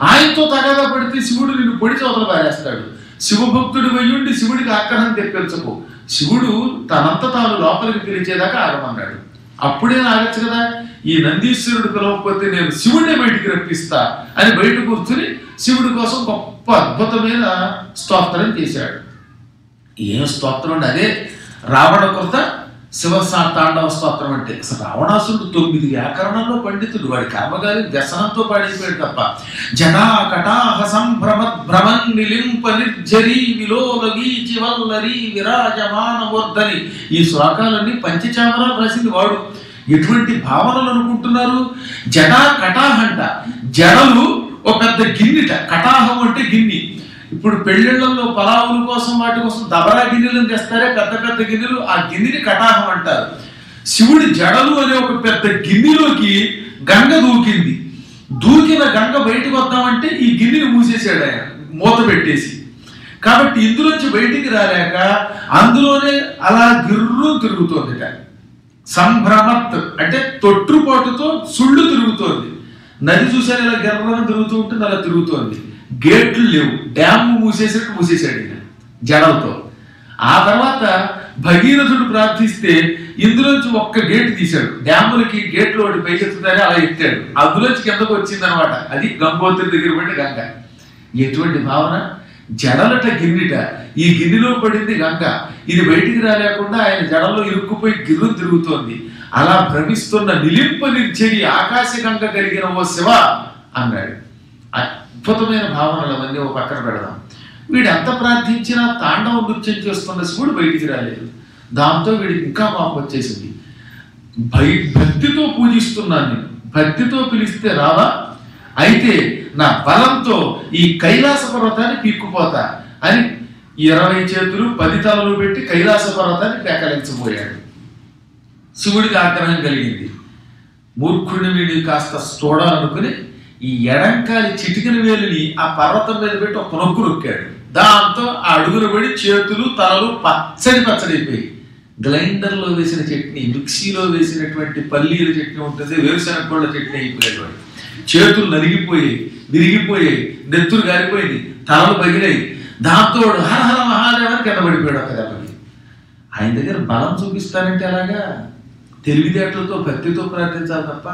ఆయనతో తగాదా పడితే శివుడు నిన్ను పొడి చోతలు పారేస్తాడు. శివభక్తుడు వయ్యుండి శివుడికి ఆగ్రహం తెప్పించకు. శివుడు తనంత తాను లోపలికి పిలిచేదాకా ఆగమన్నాడు. అప్పుడే ఆగచ్చు కదా. ఈ నందీశ్వరుడు పిలవకపోతే నేను శివుడిని బయటికి రప్పిస్తా అని బయట కూర్చుని శివుడి కోసం గొప్ప అద్భుతమైన స్తోత్రం చేశాడు. ఏం స్తోత్రం అండి? అదే రావణ కృత శివతాండవ స్తోత్రం అంటే. అసలు రావణాసురుడు 9 వ్యాకరణంలో పండితుడు. వాడి కర్మగారి వ్యసనంతో పాడిపోయాడు తప్ప. జనా కటాహ సంభ్రమన్ నిలింప నిర్జరీ విలోలగీచి వల్లరి విరాజమానవర్ధని. ఈ శ్లోకాలన్నీ పంచచామరాలు రాసింది వాడు. ఎటువంటి భావనలు అనుకుంటున్నారు? జడా కటాహ అంట. జడలు ఒక పెద్ద గిన్నెట. కటాహం అంటే గిన్నె. ఇప్పుడు పెళ్ళిళ్ళల్లో పలావుల కోసం వాటి కోసం దబరా గిన్నెలను తెస్తారే, పెద్ద పెద్ద గిన్నెలు. ఆ గిన్నెని కటాహం అంటారు. శివుడి జడలు అనే ఒక పెద్ద గిన్నెలోకి గంగ దూకింది. దూకిన గంగ బయటకు వద్దామంటే ఈ గిన్నెని మూసేశాడు ఆయన, మూత పెట్టేసి. కాబట్టి ఇందులోంచి బయటికి రాలేక అందులోనే అలా గిర్రు తిరుగుతోందిట. సంభ్రమత్ అంటే తొట్టుపాటుతో సుళ్ళు తిరుగుతోంది. నది చూసారు ఇలా గర్భం తిరుగుతూ ఉంటుంది, అలా తిరుగుతోంది. గేట్లు లేవు, డ్యామ్ మూసేసాడు ఈయన జడలతో. ఆ తర్వాత భగీరథుడు ప్రార్థిస్తే ఇందులోంచి ఒక్క గేట్ తీశాడు. డ్యాములకి గేట్లు ఒకటి పైకెత్తుతారే అలా ఎత్తాడు. అందులోంచి కిందకు వచ్చిందనమాట. అది గంగోత్రి దగ్గర పడి గంగ. ఎటువంటి భావన! జడలట గిన్నెట, ఈ గిన్నెలో పడింది గంగ. ఇది బయటికి రాలేకుండా ఆయన జడల్లో ఇరుక్కుపోయి గిర్రు తిరుగుతోంది. అలా భ్రమిస్తున్న నిలింప నిర్జరి ఆకాశ గంగ కలిగిన ఓ శివ అన్నాడు. అద్భుతమైన భావనలు అవన్నీ ఒక పక్కన పెడదాం. వీడు ఎంత ప్రార్థించినా తాండవ నృత్యం చేస్తున్న శివుడు బయటికి రాలేదు. దాంతో వీడికి ఇంకా కోపం వచ్చేసింది. భక్తితో పూజిస్తున్నాను నేను, భక్తితో పిలిస్తే రావా? అయితే నా బలంతో ఈ కైలాస పర్వతాన్ని పీక్కుపోతా అని 20 చేతులు 10 తలలు పెట్టి కైలాస పర్వతాన్ని పెకలించబోయాడు. శివుడికి ఆగ్రహం కలిగింది. మూర్ఖుడిని వీడి కాస్త చూడాలనుకుని ఈ ఎడంకాలి చిటికిన వేలుని ఆ పర్వతం మీద పెట్టి ఒక నొక్కు నొక్కాడు. దాంతో ఆ అడుగున పడి చేతులు తలలు పచ్చడైపోయి. గ్రైండర్లో వేసిన చట్నీ, మిక్సీలో వేసినటువంటి పల్లీల చట్నీ ఉంటుంది, వేరుశనగ కోళ్ళ చట్నీ అయిపోయాడు వాడు. చేతులు నలిగిపోయాయి, విరిగిపోయాయి, నెత్తురు గారిపోయింది, తలలు పగిలాయి. దాంతో హరహర మహాదేవాన్ని కింద పడిపోయాడు ఒక దెబ్బకి. ఆయన దగ్గర బలం చూపిస్తానంటే అలాగా తెలివితేటలతో భక్తితో ప్రార్థించాలి తప్ప.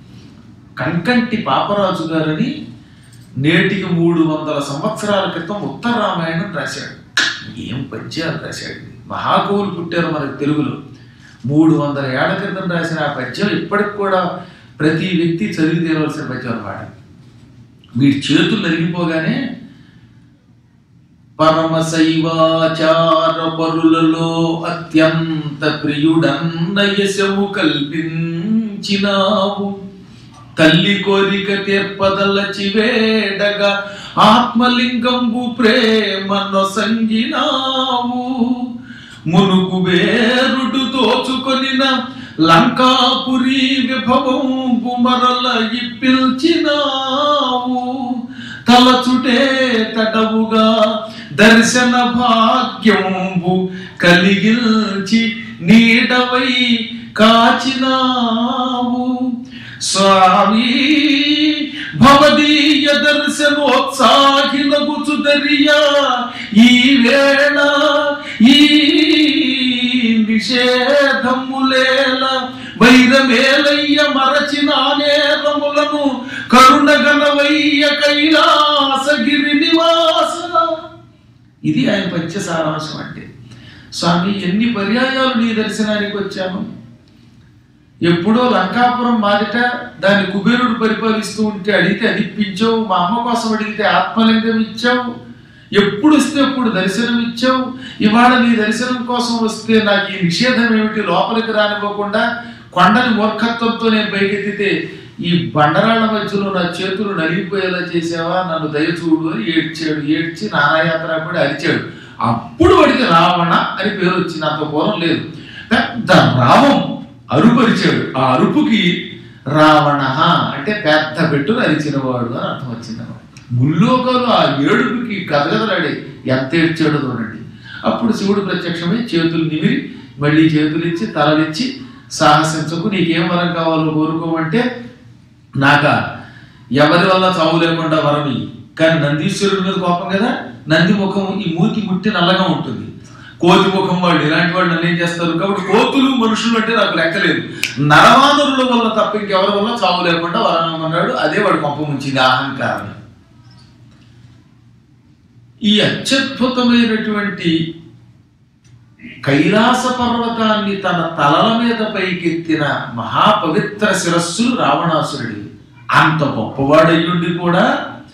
కంకంటి పాపరాజు గారని నేటికి 300 సంవత్సరాల క్రితం ఉత్తర రామాయణం రాశాడు. ఏం పద్యాలు రాశాడు! మహాకవులు పుట్టారు మనకు తెలుగులో. 300 ఏళ్ల క్రితం రాసిన ఆ పద్యం ఇప్పటికి కూడా ప్రతి వ్యక్తి చదివి తీరవలసిన పద్యం అన్నమాట. వీడి చేతులు నరిగిపోగానే పరమశైవాచార పరులలో అత్యంత ప్రియుడన్న యశము కల్పించినావు. తల్లి కోరిక తీర్పదలచి వేడగా ఆత్మలింగంబు ప్రేమను సంగినావు. మునుకు వేరుడు దోచుకొనిన లంకాపురి విభవంబు మరల ఇప్పిల్చినావు. తలచుటే తడవుగా దర్శన భాగ్యంబు కలిగిల్చి నీడవై కాచినావు. స్వామి భవదీయ దర్శనోత్సాహిలగుచుదరియా ఈ వేళ ఈ నిషేధములేల వైరమేలయ్య మరచిన నేరములను కరుణగణవయ్య కైలాసగిరి నివాస. ఇది ఆయన పంచ సారాంశం అంటే. స్వామి, ఎన్ని పర్యాయాలు నీ దర్శనానికి వచ్చాను. ఎప్పుడో లంకాపురం మాదిట దాన్ని కుబేరుడు పరిపాలిస్తూ ఉంటే అడిగితే అది ఇప్పించావు. మా అమ్మ కోసం అడిగితే ఆత్మలింగం ఇచ్చావు. ఎప్పుడు వస్తే అప్పుడు దర్శనం ఇచ్చావు. ఇవాళ నీ దర్శనం కోసం వస్తే నాకు ఈ నిషేధం ఏమిటి? లోపలికి రానివ్వకుండా కొండని మూర్ఖత్వంతో నేను పైకెత్తితే ఈ బండరాళ్ల మధ్యలో నా చేతులు నలిగిపోయేలా చేసావా, నన్ను దయచూడు అని ఏడ్చాడు. ఏడ్చి నానాయాత్ర పడి అరిచాడు. అప్పుడు వాడికి రావణ అని పేరు వచ్చింది. అంత పూర్వం లేదు. పెద్ద రావం అరుపరిచాడు. ఆ అరుపుకి రావణ అంటే పెద్ద పెట్టును అరిచినవాడు అని అర్థం వచ్చిందన్నమాట. ముల్లోకాలు ఆ ఏడుపుకి గదగదలాడే ఎంత ఏడ్చాడో చూడండి. అప్పుడు శివుడు ప్రత్యక్షమై చేతులు నిమిరి మళ్ళీ చేతులు ఇచ్చి తలలిచ్చి సాహసించకు, నీకేం వరం కావాలో కోరుకోమంటే నాక ఎవరి వల్ల చావు లేకుండా వరమి. కానీ నందీశ్వరుడి మీద కోపం కదా, నంది ముఖం ఈ మూతి ముట్టి నల్లగా ఉంటుంది, కోతి ముఖం వాళ్ళు ఇలాంటి వాళ్ళు నన్ను ఏం చేస్తారు. కాబట్టి కోతులు మనుషులు అంటే నాకు లెక్కలేదు, నరవానరుల వల్ల తప్ప ఇంకెవరి వల్ల చావు లేకుండా వరమన్నాడు. అదే వాడు కొంప ముంచింది అహంకారం. ఈ అత్యద్భుతమైనటువంటి కైలాస పర్వతాన్ని తన తలల మీద పైకెత్తిన మహాపవిత్ర శిరస్సులు రావణాసురుడి. అంత గొప్పవాడయ్యుండి కూడా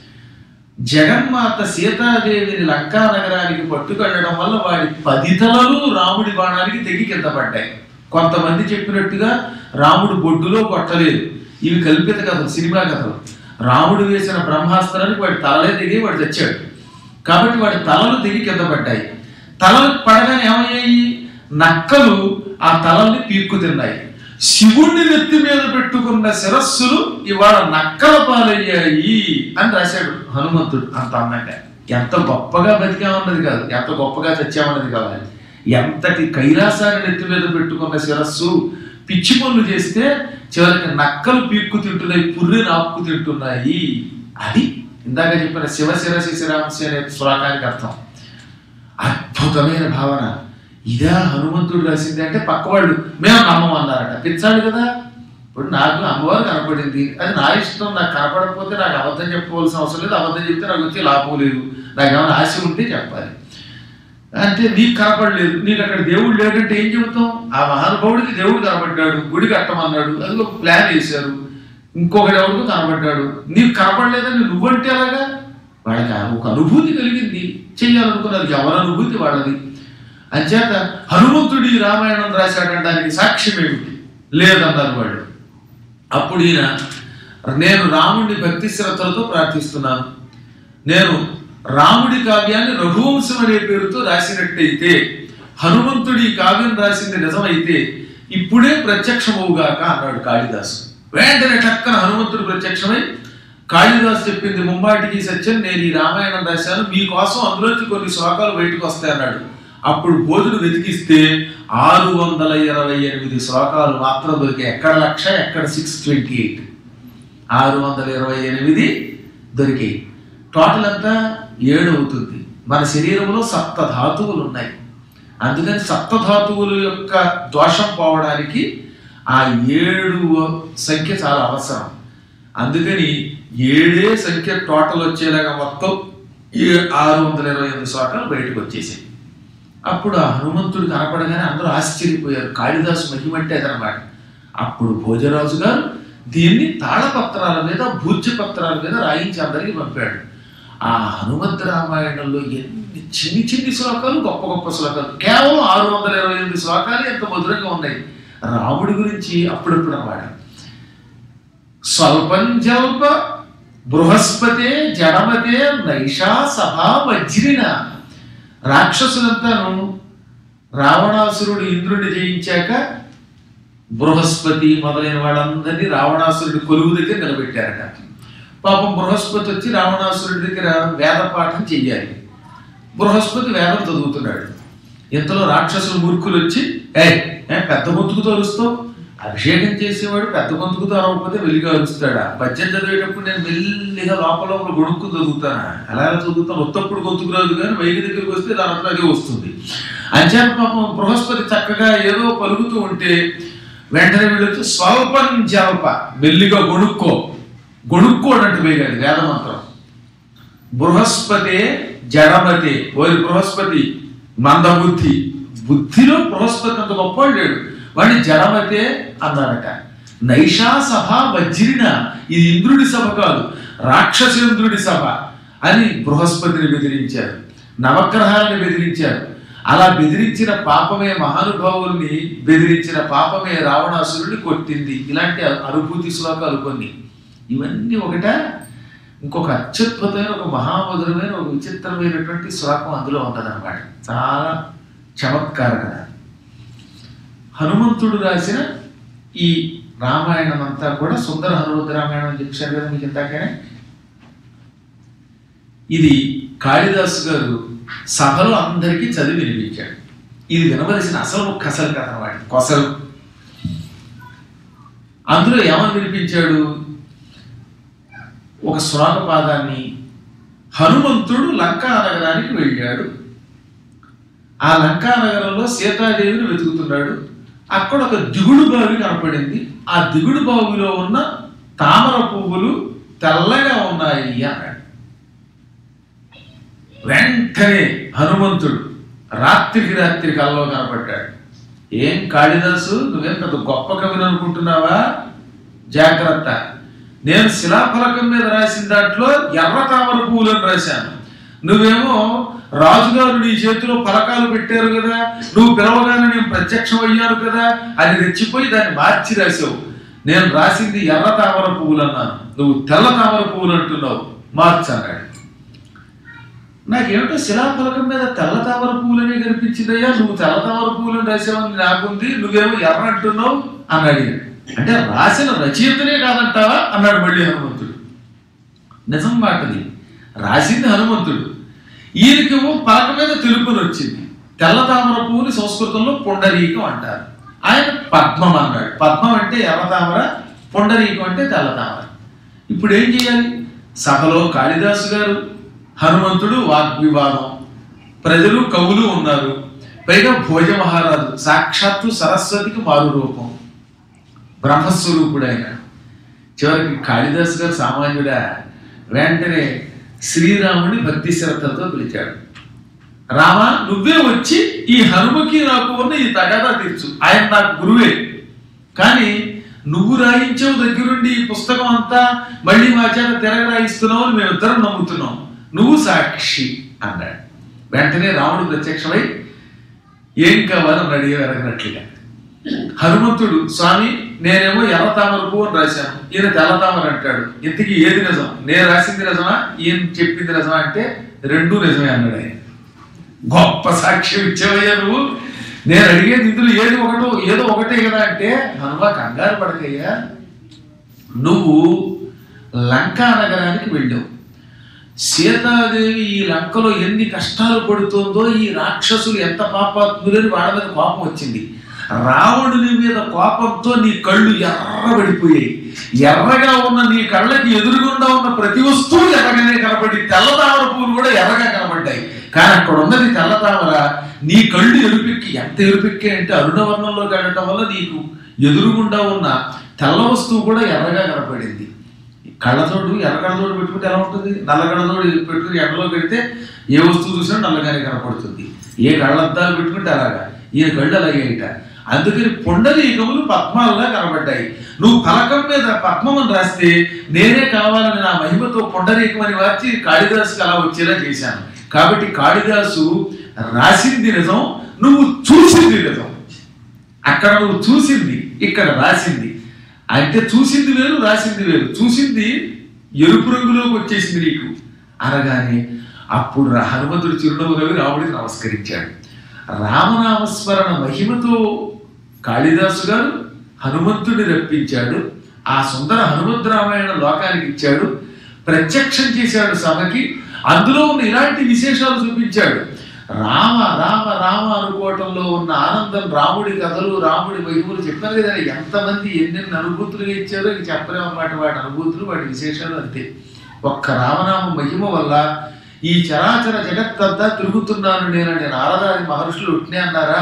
జగన్మాత సీతాదేవిని లంకా నగరానికి పట్టుకెళ్ళడం వల్ల వాడి 10 తలలు రాముడి బాణానికి తెగి కింద పడ్డాయి. కొంతమంది చెప్పినట్టుగా రాముడు బొడ్డులో కొట్టలేదు, ఇవి కల్పిత కథలు, సినిమా కథలు. రాముడు వేసిన బ్రహ్మాస్త్రానికి వాడి తలలే తెగి వాడు తెచ్చాడు. కాబట్టి వాడి తలలు తెగి కింద పడ్డాయి. తలలు పడగానే ఏమయ్యాయి, నక్కలు ఆ తలల్ని పీక్కు తిన్నాయి. శివుణ్ణి నెత్తి మీద పెట్టుకున్న శిరస్సులు ఇవాళ నక్కల పాలయ్యాయి అని రాశాడు హనుమంతుడు. అంత అందంగా, ఎంత గొప్పగా బతికామన్నది కాదు, ఎంత గొప్పగా తెచ్చామన్నది కావాలి. ఎంతటి కైలాసాన్ని నెత్తి మీద పెట్టుకున్న శిరస్సు పిచ్చి పనులు చేస్తే చివరికి నక్కలు పీక్కు తింటున్నాయి, పుర్రె నాక్కు తింటున్నాయి. అది ఇందాక చెప్పిన శివ శిరసి శిరాంశి అనే శ్లోకానికి అర్థం. అద్భుతమైన భావన. ఇదా హనుమంతుడు రాసింది అంటే పక్కవాళ్ళు మేము నమ్మమన్నారట. పిచ్చాడు కదా. ఇప్పుడు నాకు అమ్మవారు కనపడింది, అది నా ఇష్టం. నాకు కనపడకపోతే నాకు అబద్ధం చెప్పవలసిన అవసరం లేదు, అబద్ధం చెప్తే నాకు వచ్చి లాభం లేదు. నాకు ఏమైనా ఆశ ఉంటే చెప్పాలి. అంటే నీకు కనపడలేదు, నీకు అక్కడ దేవుడు లేదంటే ఏం చెబుతాం? ఆ మహానుభావుడికి దేవుడు కనపడ్డాడు, గుడి కట్టమన్నాడు, అది ఒక ప్లాన్ వేశారు, ఇంకొకటి ఎవరికి కనపడ్డాడు, నీకు కనపడలేదని నువ్వంటే అలాగా? వాళ్ళకి ఒక అనుభూతి కలిగింది, చెయ్యాలనుకున్నారు. ఎవరి అనుభూతి వాళ్ళది. అంచేత హనుమంతుడి రామాయణం రాశాడనడానికి సాక్ష్యం ఏమిటి? లేదన్నారు వాళ్ళు. అప్పుడు ఈయన, నేను రాముడిని భక్తి శ్రద్ధలతో ప్రార్థిస్తున్నాను, నేను రాముడి కావ్యాన్ని రఘువంశం అనే పేరుతో రాసినట్టయితే, హనుమంతుడి కావ్యం రాసింది నిజమైతే ఇప్పుడే ప్రత్యక్షమవుగాక అన్నాడు కాళిదాసు. వెంటనే టక్కన హనుమంతుడు ప్రత్యక్షమై, కాళిదాసు చెప్పింది ముమ్మాటికి సత్యం, నేను ఈ రామాయణం రాశాను, మీకోసం అందులోంచి కొన్ని శ్లోకాలు బయటకు వస్తాయి అన్నాడు. అప్పుడు బోధుడు వెతికిస్తే 628 శ్లోకాలు మాత్రం దొరికాయి. ఎక్కడ 1,00,000, ఎక్కడ 628, 628 దొరికాయి. టోటల్ అంతా 7 అవుతుంది. మన శరీరంలో 7 ధాతువులు ఉన్నాయి. అందుకని 7 ధాతువుల యొక్క దోషం పోవడానికి ఆ 7 సంఖ్య చాలా అవసరం. అందుకని 7 సంఖ్య టోటల్ వచ్చేలాగా మొత్తం 628 శ్లోకాలు బయటకు వచ్చేసాయి. అప్పుడు ఆ హనుమంతుడు కనపడగానే అందరూ ఆశ్చర్యపోయారు. కాళిదాసు మహిమంటే అదనమాట. అప్పుడు భోజరాజు గారు దీన్ని తాళపత్రాల మీద, భూజ్యపత్రాల మీద రాయించి అందరికీ పంపాడు. ఆ హనుమంత రామాయణంలో ఎన్ని చిన్ని చిన్ని శ్లోకాలు, గొప్ప గొప్ప శ్లోకాలు, కేవలం 628 శ్లోకాలు ఎంత మధురంగా ఉన్నాయి. రాముడి గురించి అప్పుడప్పుడు అన్నమాట. స్వల్పంజల్ప బృహస్పతే జడమతే నైషా సభా వజ్రిన. రాక్షసులంతాను రావణాసురుడు ఇంద్రుడిని జయించాక బృహస్పతి మొదలైన వాళ్ళందరినీ రావణాసురుడి కొలువు దగ్గర నిలబెట్టారట. పాపం బృహస్పతి వచ్చి రావణాసురుడి దగ్గర వేద పాఠం చెయ్యాలి. బృహస్పతి వేదం చదువుతున్నాడు. ఇంతలో రాక్షసులు మూర్ఖులు వచ్చి, పెద్ద గొంతుకుతో అరుస్తావు, అభిషేకం చేసేవాడు పెద్ద గొంతుకుతో అరవకపోతే వెలిగా అరుస్తాడా? పద్యం చదివేటప్పుడు నేను మెల్లిగా లోపల గొడుక్కు చదువుతానా? అలా చదువుతాను, ఒత్తప్పుడు గొంతుకు రాదు, కానీ వైద్య దగ్గరికి వస్తే దాంట్లో అదే వస్తుంది. అంచేత పాపం బృహస్పతి చక్కగా ఏదో పలుకుతూ ఉంటే వెంటనే వీళ్ళొచ్చి స్వల్పం జల్ప, మెల్లిగా గొడుక్కోడంటే వేయాలి వేదమంత్రం. బృహస్పతే జడమతే, ఓరి బృహస్పతి మందబుద్ధి, బుద్ధిలో బృహస్పతి అంత గొప్పవాడు లేడు, వాడిని జడమతే అన్నారట. నైషా సభ వజ్రిన, ఇది ఇంద్రుడి సభ కాదు, రాక్షసేంద్రుడి సభ అని బృహస్పతిని బెదిరించారు, నవగ్రహాలను బెదిరించారు. అలా బెదిరించిన పాపమే మహానుభావుల్ని బెదిరించిన పాపమే రావణాసురుడిని కొట్టింది. ఇలాంటి అనుభూతి శ్లోకాలు కొన్ని. ఇవన్నీ ఒకట. ఇంకొక అత్యద్భుతమైన, ఒక మహామధురమైన, ఒక విచిత్రమైనటువంటి శ్లోకం అందులో ఉంటుందన్నమాట. చాలా చమత్కారకత. హనుమంతుడు రాసిన ఈ రామాయణం అంతా కూడా సుందర హనుమంత రామాయణం అని చెప్పారు కదా మీకు ఇందాకనే. ఇది కాళిదాసు గారు సభలో అందరికీ చదివి వినిపించాడు. ఇది వినవలసిన అసలు కథ అన్నమాట, కొసలు. అందులో ఏమని వినిపించాడు? ఒక శ్లోకపాదాన్ని హనుమంతుడు లంకా నగరానికి వెళ్ళాడు. ఆ లంకా నగరంలో సీతాదేవిని వెతుకుతున్నాడు. అక్కడ ఒక దిగుడు బావి కనపడింది. ఆ దిగుడు బావిలో ఉన్న తామర పువ్వులు తెల్లగా ఉన్నాయి అన్నాడు. వెంటనే హనుమంతుడు రాత్రికి కల్లో కనపడ్డాడు. ఏం కాళిదాసు, నువ్వేం పెద్ద గొప్ప కవిని అనుకుంటున్నావా? జాగ్రత్త, నేను శిలాఫలకం మీద రాసిన దాంట్లో ఎర్ర తామర పువ్వులను రాశాను. నువ్వేమో రాజుగారు నీ చేతిలో ఫలకాలు పెట్టారు కదా, నువ్వు పిలవగానే నేను ప్రత్యక్షం అయ్యాను కదా, అది రెచ్చిపోయి దాన్ని మార్చి రాసావు. నేను రాసింది ఎర్ర తామర పువ్వులు అన్నాను, నువ్వు తెల్ల తామర పువ్వులు అంటున్నావు, మార్చన్నాడు. నాకేమిటో శిలాఫలకం మీద తెల్ల తామర పువ్వులనే కనిపించిందయ్యా, నువ్వు తెల్ల తామర పువ్వులను రాసావని నాకుంది, నువ్వేమో ఎర్ర అంటున్నావు అన్నాడు. అంటే రాసిన రచయితనే కాదంటావా అన్నాడు మళ్ళీ హనుమంతుడు. నిజం మాటది, రాసింది హనుమంతుడు. ఈయనకేమో పలక మీద తెలుపుని వచ్చింది. తెల్ల తామర పువ్వుని సంస్కృతంలో పుండరీకం అంటారు. ఆయన పద్మం అన్నాడు. పద్మం అంటే ఎర్ర తామర, పుండరీకం అంటే తెల్ల తామర. ఇప్పుడు ఏం చేయాలి? సభలో కాళిదాసు గారు, హనుమంతుడు వాగ్వివాదం, ప్రజలు కవులు ఉన్నారు, పైగా భోజ మహారాజు సాక్షాత్తు సరస్వతికి మారు రూపం, బ్రహ్మస్వరూపుడైన. చివరికి కాళిదాసు గారు సామాన్యుడా, వెంటనే శ్రీరాముడిని భక్తి శ్రద్ధలతో పిలిచాడు. రామ, నువ్వే వచ్చి ఈ హనుమకి నాకు ఉన్న ఈ తగాదా తీర్చు. ఆయన నాకు గురువే, కానీ నువ్వు రాయించావు దగ్గరుండి ఈ పుస్తకం అంతా, మళ్ళీ మా చేత తిరగ రాయిస్తున్నావు అని మేమిద్దరం నమ్ముతున్నాం, నువ్వు సాక్షి అన్నాడు. వెంటనే రాముడు ప్రత్యక్షమై ఏం కావాలని అడిగి అడగినట్లుగా. హనుమంతుడు, స్వామి నేనేమో ఎర్ర తామర పువ్వు అని రాశాను, ఈయన తెల్ల తామర అంటాడు, ఇంతకీ ఏది నిజం? నేను రాసింది నిజమా, ఈయన చెప్పింది నిజమా అంటే రెండూ నిజమే అన్నాడు ఆయన. గొప్ప సాక్ష్యం ఇచ్చేవయ్యా నువ్వు, నేను అడిగేది ఇందులో ఏదో ఒకటే కదా అంటే, హనుమ కంగారు పడకయ్యా, నువ్వు లంకా నగరానికి వెళ్ళావు. సీతాదేవి ఈ లంకలో ఎన్ని కష్టాలు పడుతుందో, ఈ రాక్షసులు ఎంత పాపాత్ములని వాళ్ళ మీద కోపం వచ్చింది. రావణుని మీద కోపంతో నీ కళ్ళు ఎర్రబడిపోయాయి. ఎర్రగా ఉన్న నీ కళ్ళకి ఎదురుగుండా ఉన్న ప్రతి వస్తువు ఎర్రగానే కనబడి, తెల్ల తామర పువ్వులు కూడా ఎర్రగా కనబడ్డాయి. కానీ అక్కడ ఉన్నది తెల్ల తామర. నీ కళ్ళు ఎరుపెక్కి, ఎంత ఎరుపెక్కి అంటే అరుణవర్ణంలోకి వెళ్ళటం వల్ల నీకు ఎదురుగుండా ఉన్న తెల్ల వస్తువు కూడా ఎర్రగా కనపడింది. కళ్ళతోడు ఎర్రగళ్ళతోడు పెట్టుకుంటే ఎలా ఉంటుంది? నల్లగళ్ళతోడు పెట్టుకుని ఎండలో పెడితే ఏ వస్తువు చూసినా నల్లగానే కనపడుతుంది. ఏ కళ్ళద్దాలు పెట్టుకుంటే అలాగా, ఈ కళ్ళు అలాగే ఇట. అందుకని పుండరీకములు పద్మాల్లా కనబడ్డాయి. నువ్వు ఫలకం మీద పద్మం అని రాస్తే నేనే కావాలని నా మహిమతో పుండరీకం అని మార్చి కాళిదాసుకి అలా వచ్చేలా చేశాను. కాబట్టి కాళిదాసు రాసింది నిజం, నువ్వు చూసింది నిజం. అక్కడ నువ్వు చూసింది, ఇక్కడ రాసింది. అంటే చూసింది వేరు, రాసింది వేరు. చూసింది ఎరుపు రంగులోకి వచ్చేసింది నీకు అనగానే అప్పుడు హనుమంతుడు చిరునవ్వు నవ్వి రాముడికి నమస్కరించాడు. రామనామస్మరణ మహిమతో కాళిదాసు గారు హనుమంతుడిని రప్పించాడు. ఆ సుందర హనుమంతు రామాయణ లోకానికి ఇచ్చాడు, ప్రత్యక్షం చేశాడు సభకి. అందులో ఉన్న ఇలాంటి విశేషాలు చూపించాడు. రామ రామ రామ అనుకోవటంలో ఉన్న ఆనందం, రాముడి కథలు, రాముడి మహిమలు చెప్పారు కదా. ఎంతమంది ఎన్నెన్ని అనుభూతులుగా ఇచ్చారో ఇక చెప్పలేమన్నమాట. వాటి అనుభూతులు, వాటి విశేషాలు అంతే. ఒక్క రామనామ మహిమ వల్ల ఈ చరాచర జగత్తంతా తిరుగుతున్నాను నేనండి. నారదాది మహర్షులు ఉట్నే అన్నారా?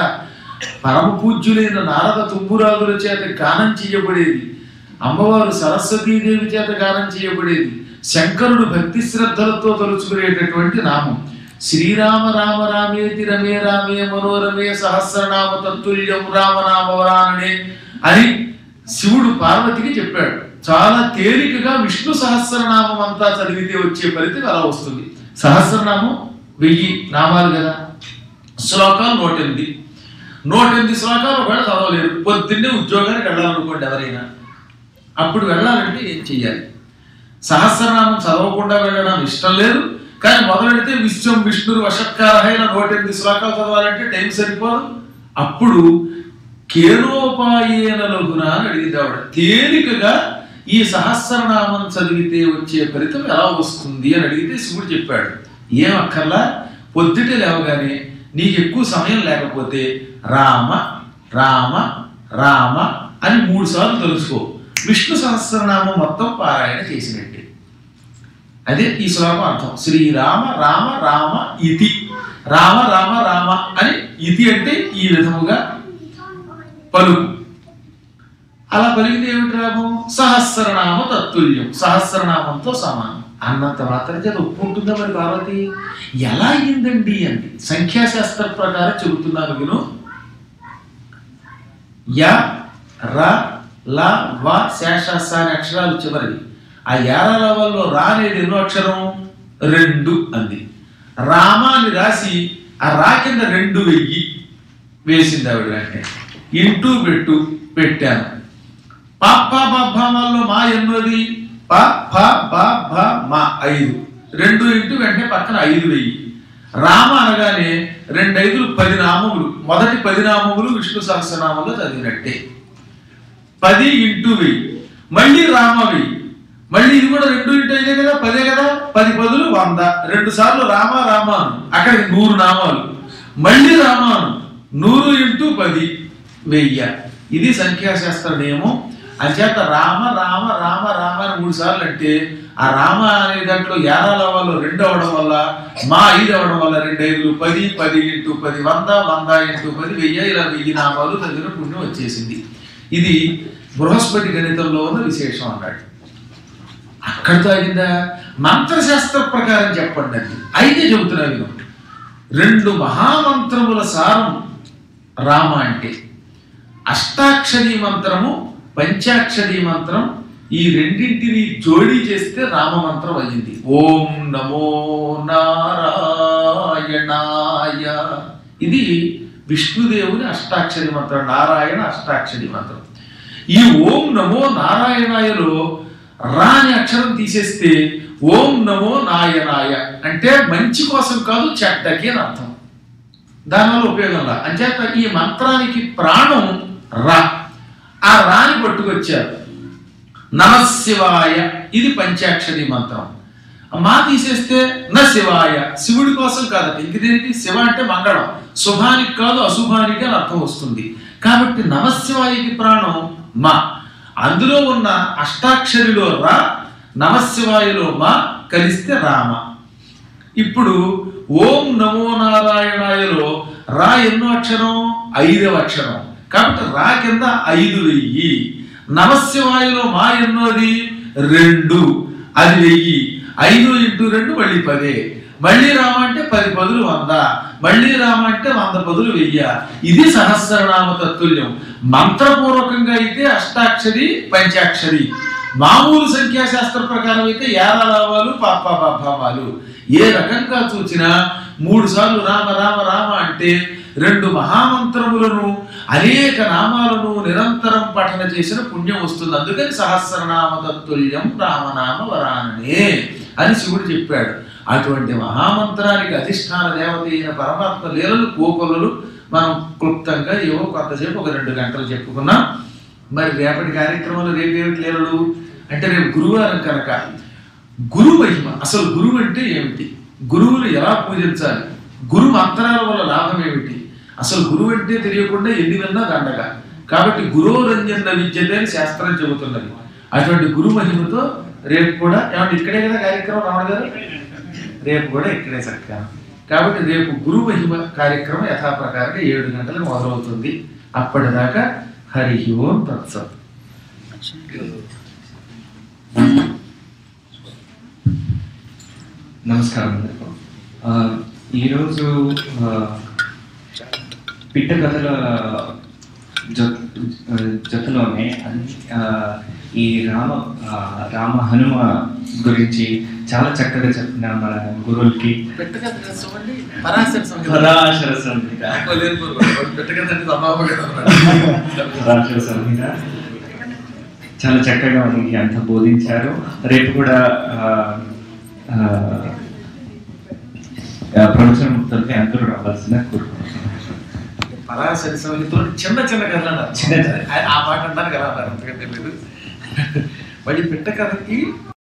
పరమ పూజ్యులైన నారద తుంబురాదుల చేత గానం చేయబడేది, అమ్మవారు సరస్వతీదేవి చేత గానం చేయబడేది, శంకరుడు భక్తి శ్రద్ధలతో తలుచుకునేటటువంటి నామం. శ్రీరామ రామ రామేతి రమే రామే మనోరమే సహస్రనామ తత్తుల్యం రామనామవరాననే అని శివుడు పార్వతికి చెప్పాడు. చాలా తేలికగా విష్ణు సహస్రనామం అంతా చదివితే వచ్చే ఫలితం అలా వస్తుంది. సహస్రనామం 1000 నామాలు కదా, శ్లోకాలు 108. 108 శ్లోకాలు ఒకవేళ చదవలేరు, పొద్దున్నే ఉద్యోగానికి వెళ్ళాలనుకోండి ఎవరైనా, అప్పుడు వెళ్ళాలంటే ఏం చెయ్యాలి? సహస్రనామం చదవకుండా వెళ్ళడం ఇష్టం లేదు, కానీ మొదలెడితే విశ్వం విష్ణురు వషత్కారహైన 108 శ్లోకాలు చదవాలంటే టైం సరిపోదు. అప్పుడు కేనోపాయేన లఘున అని అడిగింది ఆవిడ. తేలికగా ఈ సహస్రనామం చదివితే వచ్చే ఫలితం ఎలా వస్తుంది అని అడిగితే శివుడు చెప్పాడు, ఏం అక్కర్లా, పొద్దుట లేవగానే నీకు ఎక్కువ సమయం లేకపోతే రామ రామ రామ అని 3 సార్లు తలుసుకో, విష్ణు సహస్రనామం మొత్తం పారాయణ చేసినట్టే. అదే ఈ శ్లోకం అర్థం. శ్రీరామ రామ రామ ఇతి, రామ రామ రామ అని ఇతి అంటే ఈ విధముగా పలుకు. అలా పలికితే ఏమిటి లాభం? సహస్రనామ తత్తుల్యం, సహస్రనామంతో సమానం అన్నంత మాత్రం చేత ఒప్పుకుంటుందా మరి పార్వతి? ఎలా అయిందండి అంటే సంఖ్యాశాస్త్ర ప్రకారం చెబుతున్నాను విను. య ర ల వ శేష అనే అక్షరాలు చివరివి. ఆ యారాలలో రా అనేది ఎన్నో అక్షరం? 2 అంది. రామాన్ని రాసి ఆ రా కింద 2000 వేసింది ఆవిడ. అంటే ఇంటూ పెట్టాను. పాప బాభామాల్లో మా ఎన్నోది? ప ఫ బ భ మా 5. 2 ఇంటూ వెంటనే పక్కన 5000. రామ అనగానే 2 5 10 నామములు. మొదటి 10 నామములు విష్ణు సహస్రనామంలో చదివినట్టే. 10 ఇంటూ 1000. మళ్ళీ రామ 1000. మళ్ళీ ఇది కూడా 2 ఇంటూ 5 కదా, 10 కదా. 10 10 100. 2 సార్లు రామ రామాను, అక్కడికి 100 నామాలు. మళ్ళీ రామాను 100 ఇంటూ 10 1000. ఇది సంఖ్యాశాస్త్ర నియమం. అంచేత రామ రామ రామ రామ అని 3 సార్లు అంటే ఆ రామ అనే దాంట్లో యారాలవాళ్ళు 2 అవడం వల్ల, మా 5 అవడం వల్ల 2 5 10 10 ఇంటూ 10 100 100 ఇంటూ 10 1000. ఇలా 1000 నామాలు తగిన పుణ్యం వచ్చేసింది. ఇది బృహస్పతి గణితంలో ఉన్న విశేషం అన్నాడు. అక్కడితో అయిందా? మంత్రశాస్త్ర ప్రకారం చెప్పండి అది. అయితే చెబుతున్నా విను. 2 మహామంత్రముల సారం రామ అంటే. అష్టాక్షరీ మంత్రము, పంచాక్షరీ మంత్రం, ఈ రెండింటిని జోడీ చేస్తే రామ మంత్రం అయ్యింది. ఓం నమో నారాయణాయ. ఇది విష్ణుదేవుని అష్టాక్షరి మంత్రం, నారాయణ అష్టాక్షరి మంత్రం. ఈ ఓం నమో నారాయణాయలో రా అనే అక్షరం తీసేస్తే ఓం నమో నాయనాయ అంటే మంచి కోసం కాదు, చెడ్డకి అని అర్థం. దానివల్ల ఉపయోగంలా. అంచేత ఈ మంత్రానికి ప్రాణం రా. ఆ రాని పట్టుకొచ్చారు. నమశివాయ, ఇది పంచాక్షరి మంత్రం. మా తీసేస్తే న శివాయ, శివుడి కోసం కాదు. ఇంక దీనికి శివ అంటే మంగళం, శుభానికి కాదు అశుభానికి అని అర్థం వస్తుంది. కాబట్టి నమశివాయకి ప్రాణం మా. అందులో ఉన్న అష్టాక్షరిలో రా, నమశివాయలో మా కలిస్తే రామ. ఇప్పుడు ఓం నమో నారాయణాయలో రా ఎన్నో అక్షరం? 5వ అక్షరం. కాబట్టి రా కింద 5000. నమశివాయలో మా ఎన్నోది? 2, అది 1000. 5 ఇంటూ 2 మళ్ళీ 10. మళ్ళీ రామ అంటే 10 10 100. మళ్ళీ రామ అంటే 100 10 1000. ఇది సహస్రనామ తత్తుల్యం. మంత్రపూర్వకంగా అయితే అష్టాక్షరి పంచాక్షరి. మామూలు సంఖ్యాశాస్త్ర ప్రకారం అయితే యారాలావాలు పాప బాభావాలు. ఏ రకంగా చూసినా 3 సార్లు రామ రామ రామ అంటే 2 మహామంత్రములను అనేక నామాలను నిరంతరం పఠన చేసిన పుణ్యం వస్తుంది. అందుకని సహస్రనామ తత్తుల్యం రామనామ వరాననే అని శివుడు చెప్పాడు. అటువంటి మహామంత్రానికి అధిష్టాన దేవత అయిన పరమాత్మ లీలలు కోకొలలు మనం క్లుప్తంగా ఏవో కొంతసేపు ఒక 2 గంటలు చెప్పుకున్నాం. మరి రేపటి కార్యక్రమంలో రేపేమిటి లీలలు అంటే రేపు గురువారం కనుక గురు మహిమ. అసలు గురువు అంటే ఏమిటి? గురువులు ఎలా పూజించాలి? గురు మంత్రాల వల్ల లాభం ఏమిటి? అసలు గురువు అంటే తెలియకుండా ఎన్ని విన్నా దండగా. కాబట్టి గురోరంజన విద్యతే అని శాస్త్రం చెబుతున్నది. అటువంటి గురు మహిమతో రేపు కూడా ఏమంటే ఇక్కడే కదా కార్యక్రమం రావడం కదా, రేపు కూడా ఇక్కడే చక్కగా. కాబట్టి రేపు గురు మహిమ కార్యక్రమం యథాప్రకారంగా 7 గంటలకు మొదలవుతుంది. అప్పటిదాకా హరి ఓం తత్సత్. నమస్కారం. ఈరోజు పిట్ట కథల జతలోనే ఈ రామ హనుమ గురించి చాలా చక్కగా చెప్పిన మన గురువులకి పరాశర సంహిత చాలా చక్కగా మనకి అంత బోధించారు. రేపు కూడా ప్రవచనముక్తులకి అందరూ రావాల్సిన కోరుకుంటున్నాను. పరాశర సంహితలో చిన్న చిన్న కథలు అన్నారు. ఆ మాట అంటారు కదా, అంతగా తెలియదు. మళ్ళీ పిట్ట కథకి